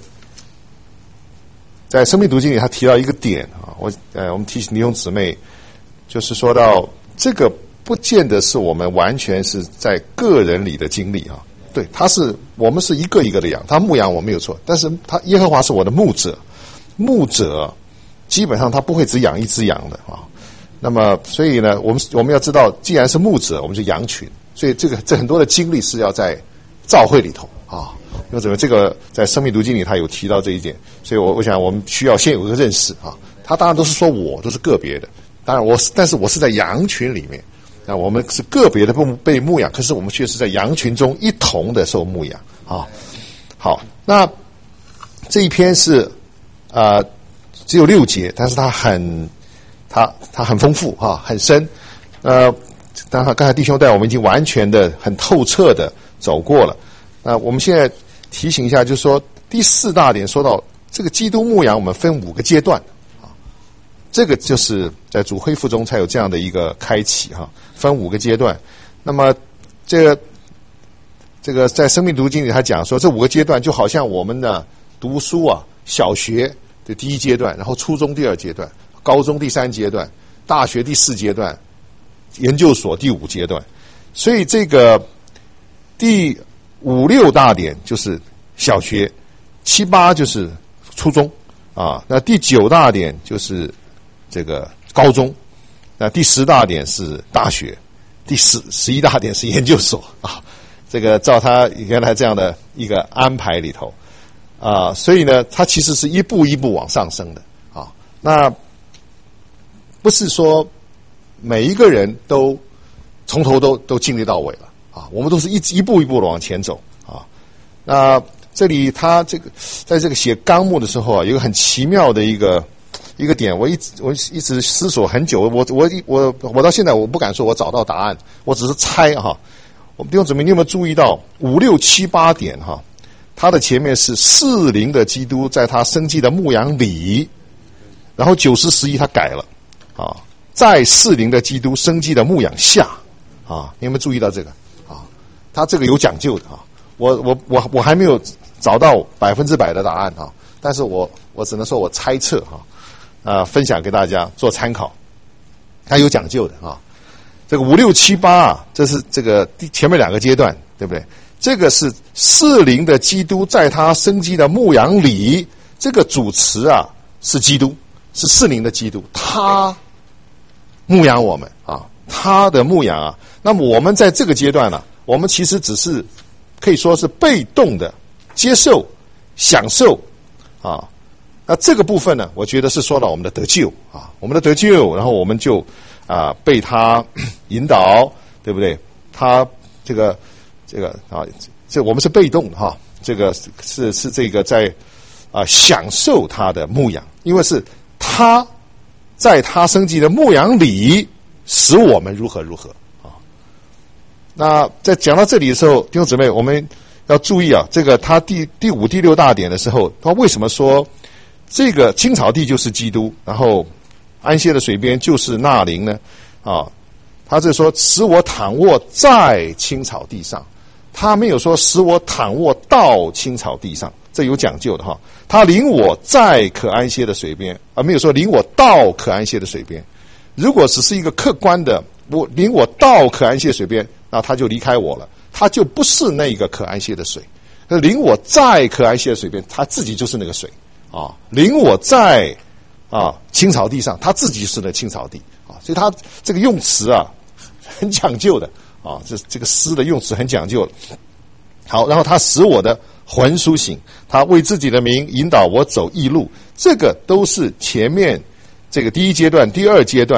在生命读经里，他提到一个点啊，我呃我们提醒弟兄姊妹，就是说到这个不见得是我们完全是在个人里的经历啊。对，他是我们是一个一个的养，他牧养我没有错，但是他耶和华是我的牧者，牧者基本上他不会只养一只羊的啊。那么所以呢，我们我们要知道，既然是牧者，我们就羊群，所以这个这很多的经历是要在教会里头啊。因为怎么这个在生命读经里他有提到这一点，所以我我想我们需要先有一个认识啊。他当然都是说我都是个别的，当然我但是我是在羊群里面。那我们是个别的被牧养，可是我们却是在羊群中一同的受牧养啊。好，那这一篇是呃只有六节，但是它很它它很丰富哈、啊，很深。呃，当然刚才弟兄带我们已经完全的很透彻的走过了。那我们现在提醒一下，就是说第四大点说到这个基督牧养，我们分五个阶段啊，这个就是在主恢复中才有这样的一个开启哈、啊，分五个阶段。那么这个这个在生命读经里他讲说，这五个阶段就好像我们的读书啊，小学的第一阶段，然后初中第二阶段，高中第三阶段，大学第四阶段，研究所第五阶段。所以这个第五六大点就是小学，七八就是初中啊，那第九大点就是这个高中，那第十大点是大学，第十十一大点是研究所啊。这个照他原来这样的一个安排里头啊，所以呢，他其实是一步一步往上升的啊。那不是说每一个人都从头都都经历到尾了啊，我们都是一一步一步的往前走啊。那这里他这个在这个写纲目的时候啊，有一个很奇妙的一个一个点，我一直我一直思索很久，我我我我到现在我不敢说我找到答案，我只是猜哈。我们弟兄姊妹，你有没有注意到五六七八点哈？它的前面是适龄的基督在他生机的牧养里，然后九十十一他改了啊，在适龄的基督生机的牧养下啊，你有没有注意到这个啊？他这个有讲究的啊，我我我我还没有找到百分之百的答案啊，但是我我只能说我猜测哈，啊，分享给大家做参考，他有讲究的啊。这个五六七八啊，这是这个前面两个阶段，对不对？这个是适龄的基督在他生机的牧养里，这个主词啊是基督，是适龄的基督，他牧养我们啊，他的牧养啊。那么我们在这个阶段呢、啊，我们其实只是可以说是被动的接受、享受啊。那这个部分呢，我觉得是说到我们的得救啊，我们的得救，然后我们就。啊，被他引导，对不对？他这个这个啊，这我们是被动的哈，这个是是这个在啊享受他的牧养，因为是他在他生机的牧养里使我们如何如何啊。那在讲到这里的时候，弟兄姊妹，我们要注意啊，这个他第第五、第六大点的时候，他为什么说这个青草地就是基督，然后？安歇的水边就是那灵呢，啊，他这说使我躺卧在青草地上，他没有说使我躺卧到青草地上，这有讲究的哈。他领我在可安歇的水边，而没有说领我到可安歇的水边。如果只是一个客观的，我领我到可安歇水边，那他就离开我了，他就不是那个可安歇的水。领我在可安歇的水边，他自己就是那个水啊，领我在。啊，青草地上，他自己是那青草地啊，所以他这个用词啊很讲究的啊，这这个诗的用词很讲究的。好，然后他使我的魂苏醒，他为自己的名引导我走义路，这个都是前面这个第一阶段、第二阶段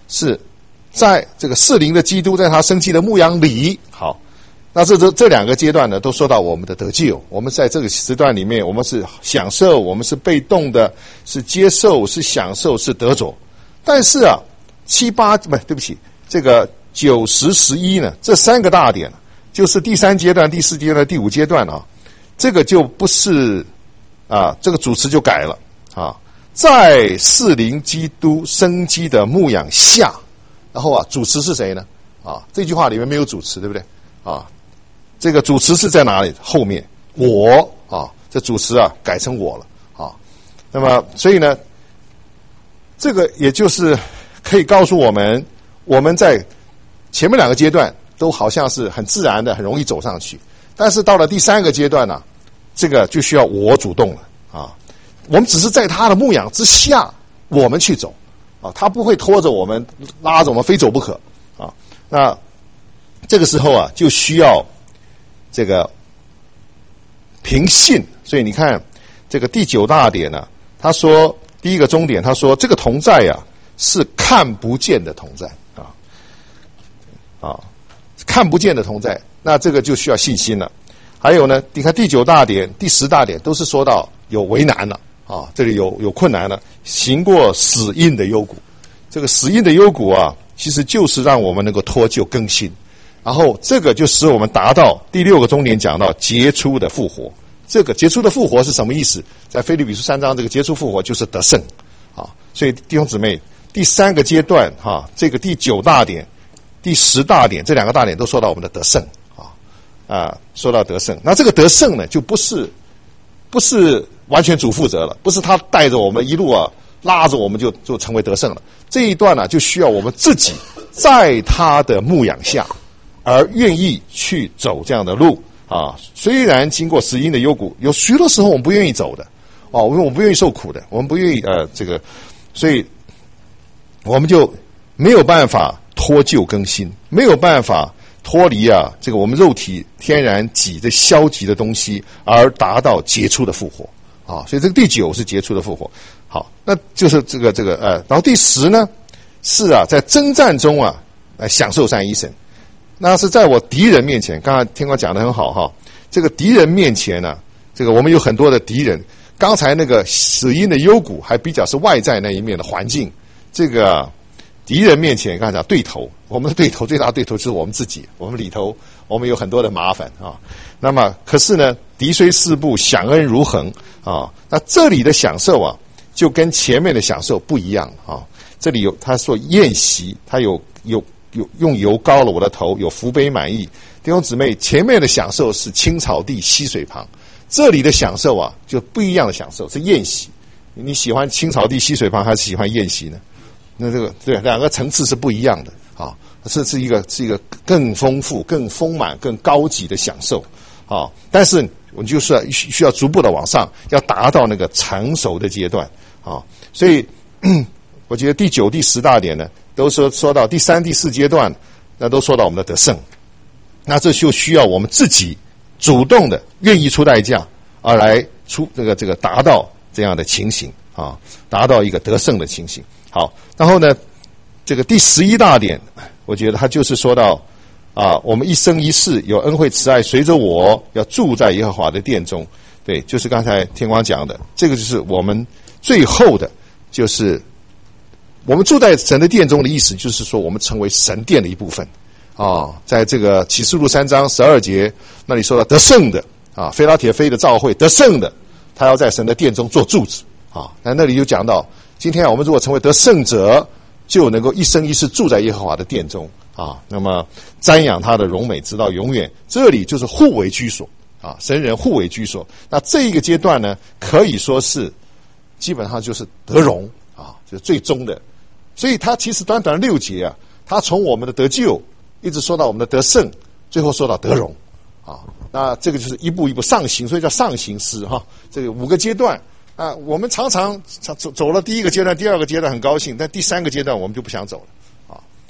是在这个适龄的基督在他生机的牧养里。好，那这这这两个阶段呢，都说到我们的得救。我们在这个时段里面，我们是享受，我们是被动的，是接受，是享受，是得着。但是啊，七八不对不起，这个九十十一呢，这三个大点，就是第三阶段、第四阶段、第五阶段啊，这个就不是啊，这个主词就改了啊，在适龄基督生机的牧养下，然后啊，主词是谁呢？啊，这句话里面没有主词，对不对？啊，这个主词是在哪里？后面我啊，这主词啊改成我了啊。那么，所以呢，这个也就是可以告诉我们，我们在前面两个阶段都好像是很自然的，很容易走上去，但是到了第三个阶段呢、啊，这个就需要我主动了啊。我们只是在他的牧养之下，我们去走啊，他不会拖着我们，拉着我们非走不可啊。那这个时候啊，就需要这个凭信。所以你看这个第九大点呢、啊，他说第一个终点，他说这个同在呀、啊、是看不见的同在啊啊，看不见的同在，那这个就需要信心了。还有呢，你看第九大点、第十大点都是说到有为难了啊，这里有有困难了，行过死荫的幽谷。这个死荫的幽谷啊，其实就是让我们能够脱臼更新，然后这个就使我们达到第六个终点，讲到杰出的复活。这个杰出的复活是什么意思？在腓立比书三章，这个杰出复活就是得胜啊。所以弟兄姊妹，第三个阶段哈、啊，这个第九大点、第十大点这两个大点都说到我们的得胜啊啊，说到得胜。那这个得胜呢，就不是不是完全主负责了，不是他带着我们一路啊拉着我们就就成为得胜了。这一段呢、啊，就需要我们自己在他的牧养下，而愿意去走这样的路啊。虽然经过死荫的幽谷，有许多时候我们不愿意走的哦，因为我们不愿意受苦的，我们不愿意呃这个，所以我们就没有办法脱臼更新，没有办法脱离啊这个我们肉体天然己的消极的东西，而达到杰出的复活啊。所以这个第九是杰出的复活。好，那就是这个这个呃，然后第十呢是啊，在征战中啊来享受三一神。那是在我敌人面前，刚才听我讲得很好哈。这个敌人面前呢、啊，这个我们有很多的敌人。刚才那个死荫的幽谷还比较是外在那一面的环境，这个敌人面前，刚才讲对头，我们的对头最大的对头就是我们自己，我们里头我们有很多的麻烦啊。那么可是呢，敌虽四步，享恩如恒啊。那这里的享受啊，就跟前面的享受不一样啊。这里有他说宴席，他有有。有用油膏了我的头，有福杯满溢。弟兄姊妹，前面的享受是青草地溪水旁，这里的享受啊，就不一样的享受，是宴席。你喜欢青草地溪水旁，还是喜欢宴席呢？那这个对两个层次是不一样的啊，这是一个是一个更丰富、更丰满、更高级的享受啊。但是我们就是需要逐步的往上，要达到那个成熟的阶段啊。所以我觉得第九、第十大点呢，都说说到第三、第四阶段，那都说到我们的得胜。那这就需要我们自己主动的、愿意出代价，而来出这个这个达到这样的情形啊，达到一个得胜的情形。好，然后呢，这个第十一大点，我觉得它就是说到啊，我们一生一世有恩惠慈爱随着我，要住在耶和华的殿中。对，就是刚才天光讲的，这个就是我们最后的，就是。我们住在神的殿中的意思，就是说我们成为神殿的一部分啊。在这个启示录三章十二节那里说到得胜的啊，非拉铁非的召会得胜的，他要在神的殿中做柱子啊。那那里就讲到，今天我们如果成为得胜者，就能够一生一世住在耶和华的殿中啊。那么瞻仰他的荣美直到永远，这里就是互为居所啊，神人互为居所。那这一个阶段呢，可以说是基本上就是得荣啊，就是最终的。所以他其实短短六节啊，他从我们的得救一直说到我们的得胜，最后说到得荣啊。那这个就是一步一步上行，所以叫上行诗哈。这个五个阶段啊，我们常常走走了第一个阶段、第二个阶段很高兴，但第三个阶段我们就不想走了啊。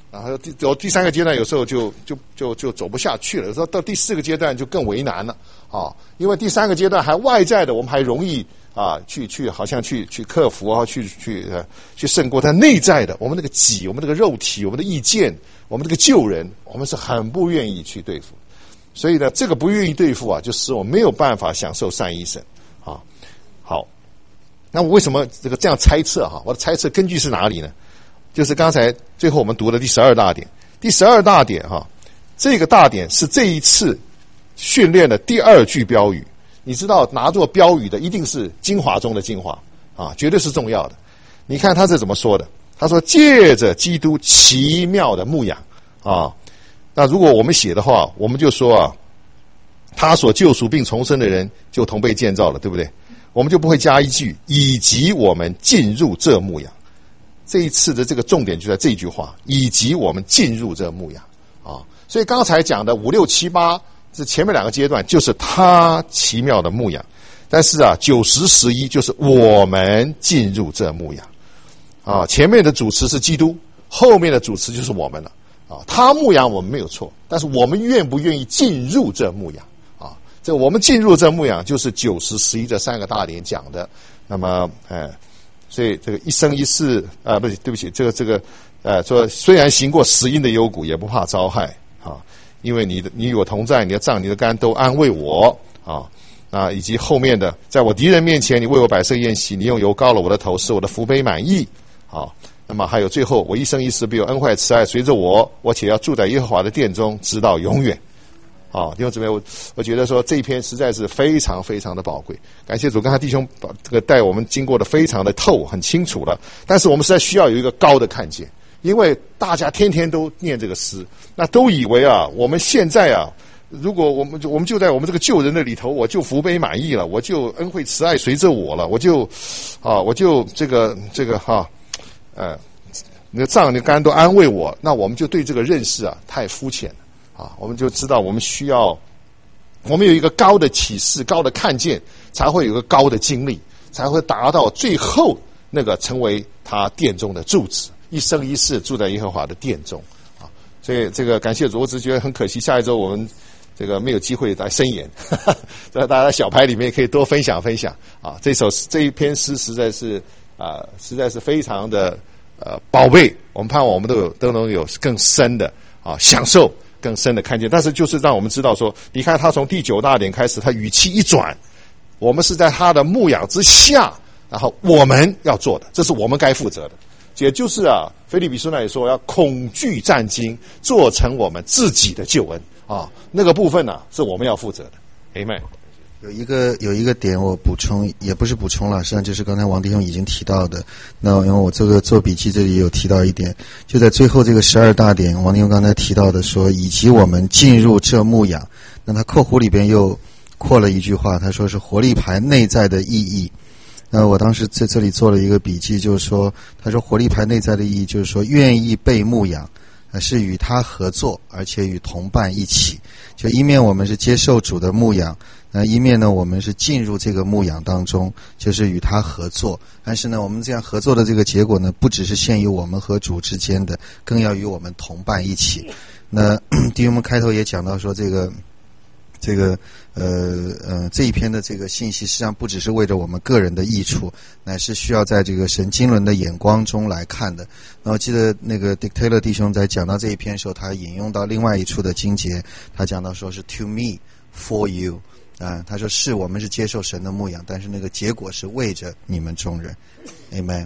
然后第有第三个阶段，有时候就就就就走不下去了。有时候到第四个阶段就更为难了啊，因为第三个阶段还外在的，我们还容易啊去去好像去去克服啊，去去呃去胜过。但内在的，我们那个己，我们那个肉体，我们的意见，我们这个旧人，我们是很不愿意去对付。所以呢，这个不愿意对付啊，就使我没有办法享受善一生啊。好，那我为什么这个这样猜测哈？我的猜测根据是哪里呢？就是刚才最后我们读的第十二大点，第十二大点哈，这个大点是这一次训练的第二句标语。你知道拿做标语的一定是精华中的精华啊，绝对是重要的。你看他是怎么说的？他说借着基督奇妙的牧养啊。那如果我们写的话，我们就说啊，他所救赎并重生的人就同被建造了，对不对？我们就不会加一句以及我们进入这牧养。这一次的这个重点就在这句话，以及我们进入这牧养啊。所以刚才讲的五六七八这前面两个阶段就是他奇妙的牧养，但是啊九十十一就是我们进入这牧养啊。前面的主词是基督，后面的主词就是我们了啊。他牧养我们没有错，但是我们愿不愿意进入这牧养啊？这我们进入这牧养就是九十十一这三个大点讲的。那么哎。所以这个一生一世啊，不是对不起，这个这个呃说虽然行过死荫的幽谷，也不怕遭害啊，因为你的你与我同在，你的杖你的竿都安慰我啊。啊，以及后面的，在我敌人面前，你为我摆设宴席，你用油膏了我的头，使我的福杯满溢啊。那么还有最后，我一生一世必有恩惠慈爱随着我，我且要住在耶和华的殿中，直到永远。啊，弟兄姊妹，我我觉得说这一篇实在是非常非常的宝贵，感谢主，刚才弟兄把这个带我们经过的非常的透，很清楚了。但是我们实在需要有一个高的看见，因为大家天天都念这个诗，那都以为啊，我们现在啊，如果我们就我们就在我们这个救人的里头，我就福杯满溢了，我就恩惠慈爱随着我了，我就啊，我就这个这个哈，呃，你的杖你竿都安慰我，那我们就对这个认识啊太肤浅了。啊，我们就知道我们需要，我们有一个高的启示、高的看见，才会有一个高的经历，才会达到最后那个成为他殿中的柱子，一生一世住在耶和华的殿中啊。所以这个感谢主，我只是觉得很可惜，下一周我们这个没有机会来申言，在大家小牌里面可以多分享分享啊。这首这一篇诗实在是啊，实在是非常的呃宝贝，我们盼望我们都有都能有更深的啊享受。更深的看见，但是就是让我们知道说，你看他从第九大点开始，他语气一转，我们是在他的牧养之下，然后我们要做的，这是我们该负责的。也就是啊，腓立比书那里说要恐惧战兢，做成我们自己的救恩啊，那个部分呢、啊、是我们要负责的。Amen。 有一个有一个点我补充，也不是补充了，实际上就是刚才王弟兄已经提到的。那因为我这个做笔记这里有提到一点，就在最后这个十二大点，王弟兄刚才提到的说，以及我们进入这牧养，那他括弧里边又括了一句话，他说是活力牌内在的意义。那我当时在这里做了一个笔记，就是说，他说活力牌内在的意义就是说，愿意被牧养。是与他合作，而且与同伴一起。就一面我们是接受主的牧养，那一面呢，我们是进入这个牧养当中，就是与他合作。但是呢，我们这样合作的这个结果呢，不只是限于我们和主之间的，更要与我们同伴一起。那弟兄们开头也讲到说，这个这个呃呃这一篇的这个信息，实际上不只是为着我们个人的益处，乃是需要在这个神经纶的眼光中来看的。然后记得那个 Dick Taylor 弟兄在讲到这一篇的时候，他引用到另外一处的经节，他讲到说是 to me for you 啊，他说是我们是接受神的牧养，但是那个结果是为着你们众人。 Amen。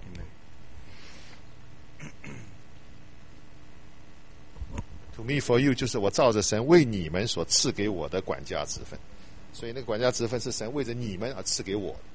To me for you 就是我照着神为你们所赐给我的管家职分，所以那个管家职分是神为着你们而赐给我的。